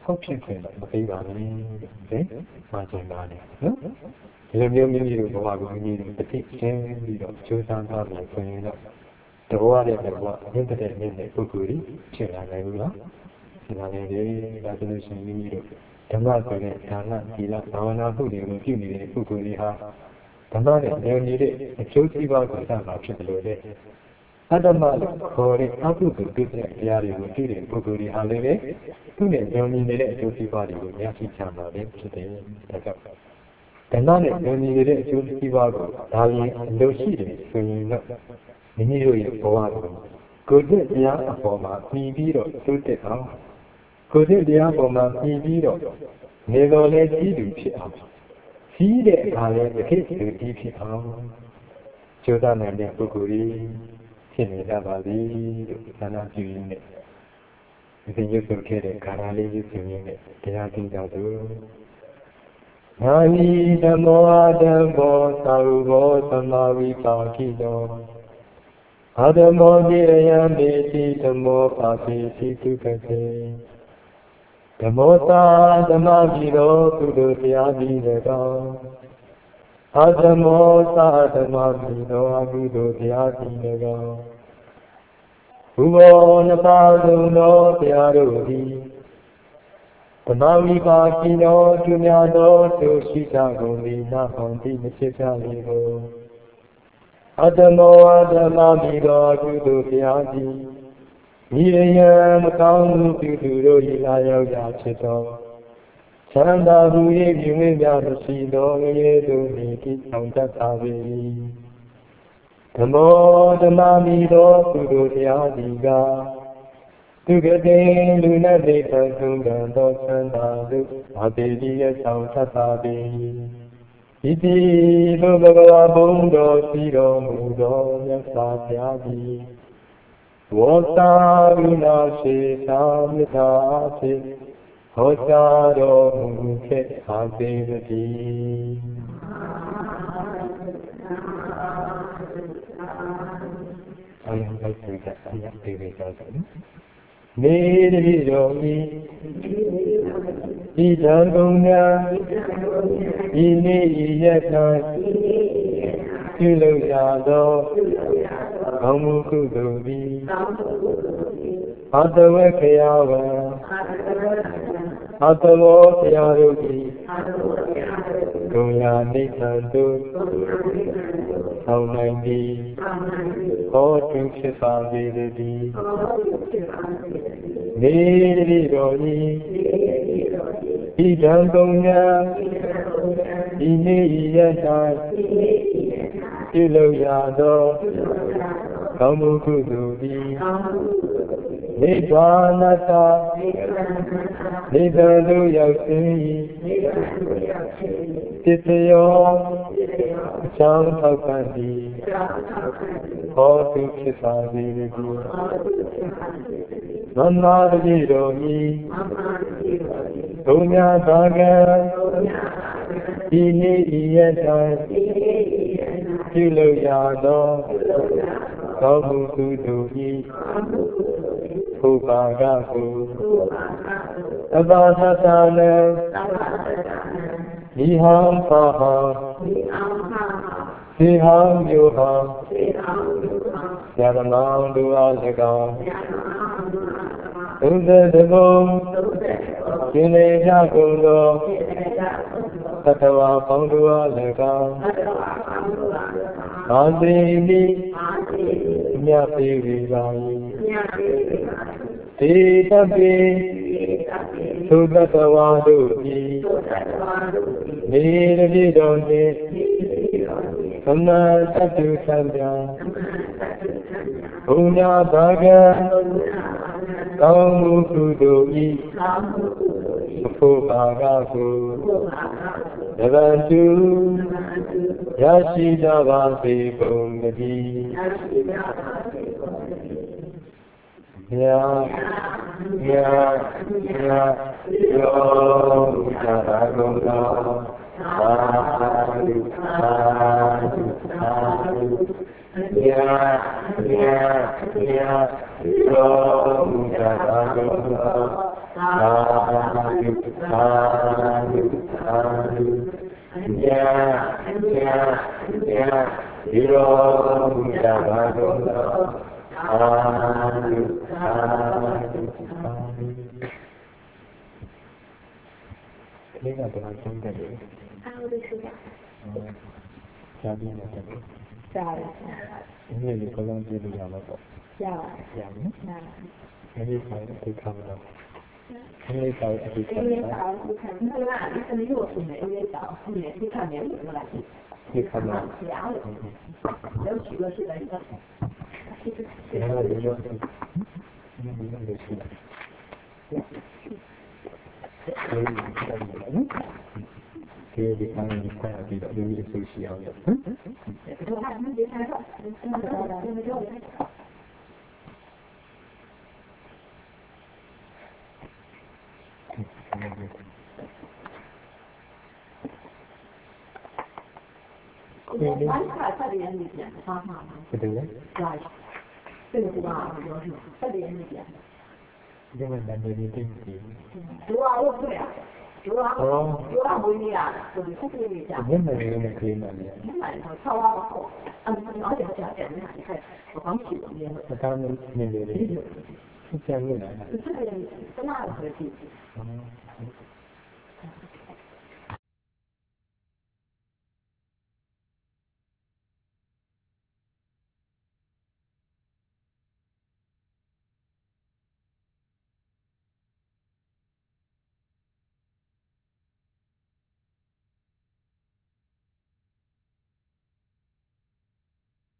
ဟုတ်ဖြစ်ခွင့်တော့မပေးပါနဲ့တဲ့မှာကျင်ပါနဲ့နော်ဒီလိုမျိုးမိမိတို့ဘဝကိုမိမိတို့တစ်သိရှင်းပြီးတော့ကြိုးစားသွားမယ်ဆိုရင်တော့တဘဝတဲ့ဘဝမြင့်တဲ့မြင့်တဲ့ပုဂ္ဂိုလ်ကြီးဖြစ်လာနိုင်ဘူးလားဖြစ်လာနိုင်တယ်ဒါဆိုလို့ရှိရင်မိမိတို့ဓမ္မဆိုတဲ့ဒါနသီလဘာဝနာမှုတွေကိုပြုနေတဲ့ပုဂ္ဂိုလ်တွေဟာဓမ္မနဲ့လျော်ညီတဲ့အကျိုးစီးပွားကိုစမှာဖြစ်တယ်လို့လေအတ္တမလို့ခေါ်တဲ့အကုသိုလ်ပြုတဲ့တရားတွေကိုသိတဲ့ပုဂ္ဂိုလ်တွေဟာလည်းပဲသူ့နဲ့လျော်ညီနေတဲ့အကျိုးစီးပွားတွေကိုရရှိကြမှာပဲဖြစ်တယ်ဒါကြောင့်ဓမ္မနဲ့လျော်ညီနေတဲ့အကျိုးစီးပွားကိုဒါရင်အလိုရှိတယ်ဆိုရင်တော့မိမိတို့ရဲ့ဘဝကိုကိုယ်တည်းတရားအပေါ်မှာပြီးပြီးတော့တိုးတက်အောင်ကိုယ်တည်းတရားပေါ်မှာပြီးပြီးတော့နေတော်လဲကြီးသူဖြစ်အောင်ကြီးတဲ့အခါလဲတစ်ခေတ်သူကြီးဖြစ်အောင်ကြိုးစားနိုင်တဲ့ပုဂ္ဂိုလ်ကြီးဖြစ်နေကြပါပြီလို့ဆန္ဒပြုရင်းနဲ့ဒီရုပ်စုခဲ့တဲ့ခန္ဓာလေးရုပ်ပြုရင်းနဲ့တရားသိကြသူနာနိဓမ္မောဓမ္မောသာဝဘောသမာဝိပါကိတောအာဓမ္မောတိယံမေတိဓမ္မောပါတိတိတုကတေဓမ္မောသာဓမ္မပိရောသူတို့တရားပြီးတော့အာဓမ္မောသာဓမ္မပိရောအကုသိုလ်တရားပြီးတော့ဘုဘောနှစ်ပါးလုံးသောတရားတို့သည်ဓမ္မဝိပါကိနောသူများသောသူရှိကြကုန်သည်နာဟောတိမဖြစ်ကြလေကိုအတ္တမောအတ္တမပိရောအကုသိုလ်တရားသည်မိရယံမကောင်းမှုပြုသူတို့၏လာရောက်ရာဖြစ်သောချမ်းသာမှု၏ပြုမိများမရှိသောငရေတို့၏ကိဆောင်တတ်ပါ၏ဓမ္မောဓမ္မမိသောသူတို့တရားသည်ကသူကတိလူနဲ့နေတတ်ဆုံးကံသောချမ်းသာတို့အပေတိရဲ့ဆောင်တတ်ပါ၏ဣတိလိုဘဂဝါဘုံတော်ရှိတော်မူသောမြတ်စွာဘုရားသည်ဝေါသာဝိနာရှိသာမြတ်သာဖြင့်ဟောကြားတော်မူခဲ့ပါစေတည်းအယံဘိက္ခိကအယံဒေဝေသောနေတတိတော်ဤဤတံကုန်များဤနေ့ဤရက်၌ပြုလုပ်ရသောကောင်းမှုကုသိုလ်သည်အတဝေခယဝံအတဝောခယတို့သည်ဂုဏယာနိသံတို့ဆောင်နိုင်သည်ဟောတုဖြစ်ပါစေတည်းနေတတိတော်ဤဤတံကုန်များဤနေ့ဤရက်၌ပြုလုပ်ရသောကောင်းမှုကုသိုလ်သည်နိဗ္ဗာန်သာနိဗ္ဗာန်သို့ရောက်ခြင်း၏တစ္ယောအကြောင်းထောက်ပံ့သည်ဟောတုဖြစ်ပါစေတည်းမမတတိတော်ဤဘုံများသာကံဤနေ့ဤရက်၌ပြုလုပ်ရသောကောင်းမှုကုသိုလ်၏ဘုပါကကိုအဘာသသနံဤဟံပါဟံဒီဟံယောဟံယရမောင်တို့အား၎င်း30ဘုံကျင်လေကြကုန်သောသတ္တဝါပေါင်းတို့အား၎င်းအာသေနိမြတ်ပေဝေပါ၏သေတပိသုတ္တဝါတို့သည်နေရတိတော်နှင့်သမတ္တုသံဃာဘုံညာဘာကံကောင်းမှုကုသိုလ်၏အဖို့ပါကကိုတပံတုရရှိကြပါစေကုန်သတည်းမြတ်ယောဇာကုန်သောသာဓုသာဓုသာဓုမြတ်ယောဇာကုန်သောသာဓုဒီလိုဘုရားဘာတော်တော်အာလုအာလုဒီကတော့ဘာဆုံးတယ်လဲအာလုရှိတာရှားပြီးနေတယ်ရှားတယ်ဒီနေ့ကလုံးပြလို့ရမှာပေါ့ရှားရမယ်အဲဒီဆိုင်ဒီကံတော့အဲဒီဆိုင်အဒီကံတော့那那你可能又是没有找后面去看年龄了去看嘛有几个是来的然后就说你那个是所以看你了这个地方你快要知道有点熟悉了我玩卡特别那边，哈哈。对对。对。这个吧，就是特别那边。因为咱这里定期。主要我对啊，主要不一样，就是特别那家。你们那边可以买的。你买的超啊好，而且价钱你看，我刚去过那个。他们那边的。是这样的。是这样的，是那个科技。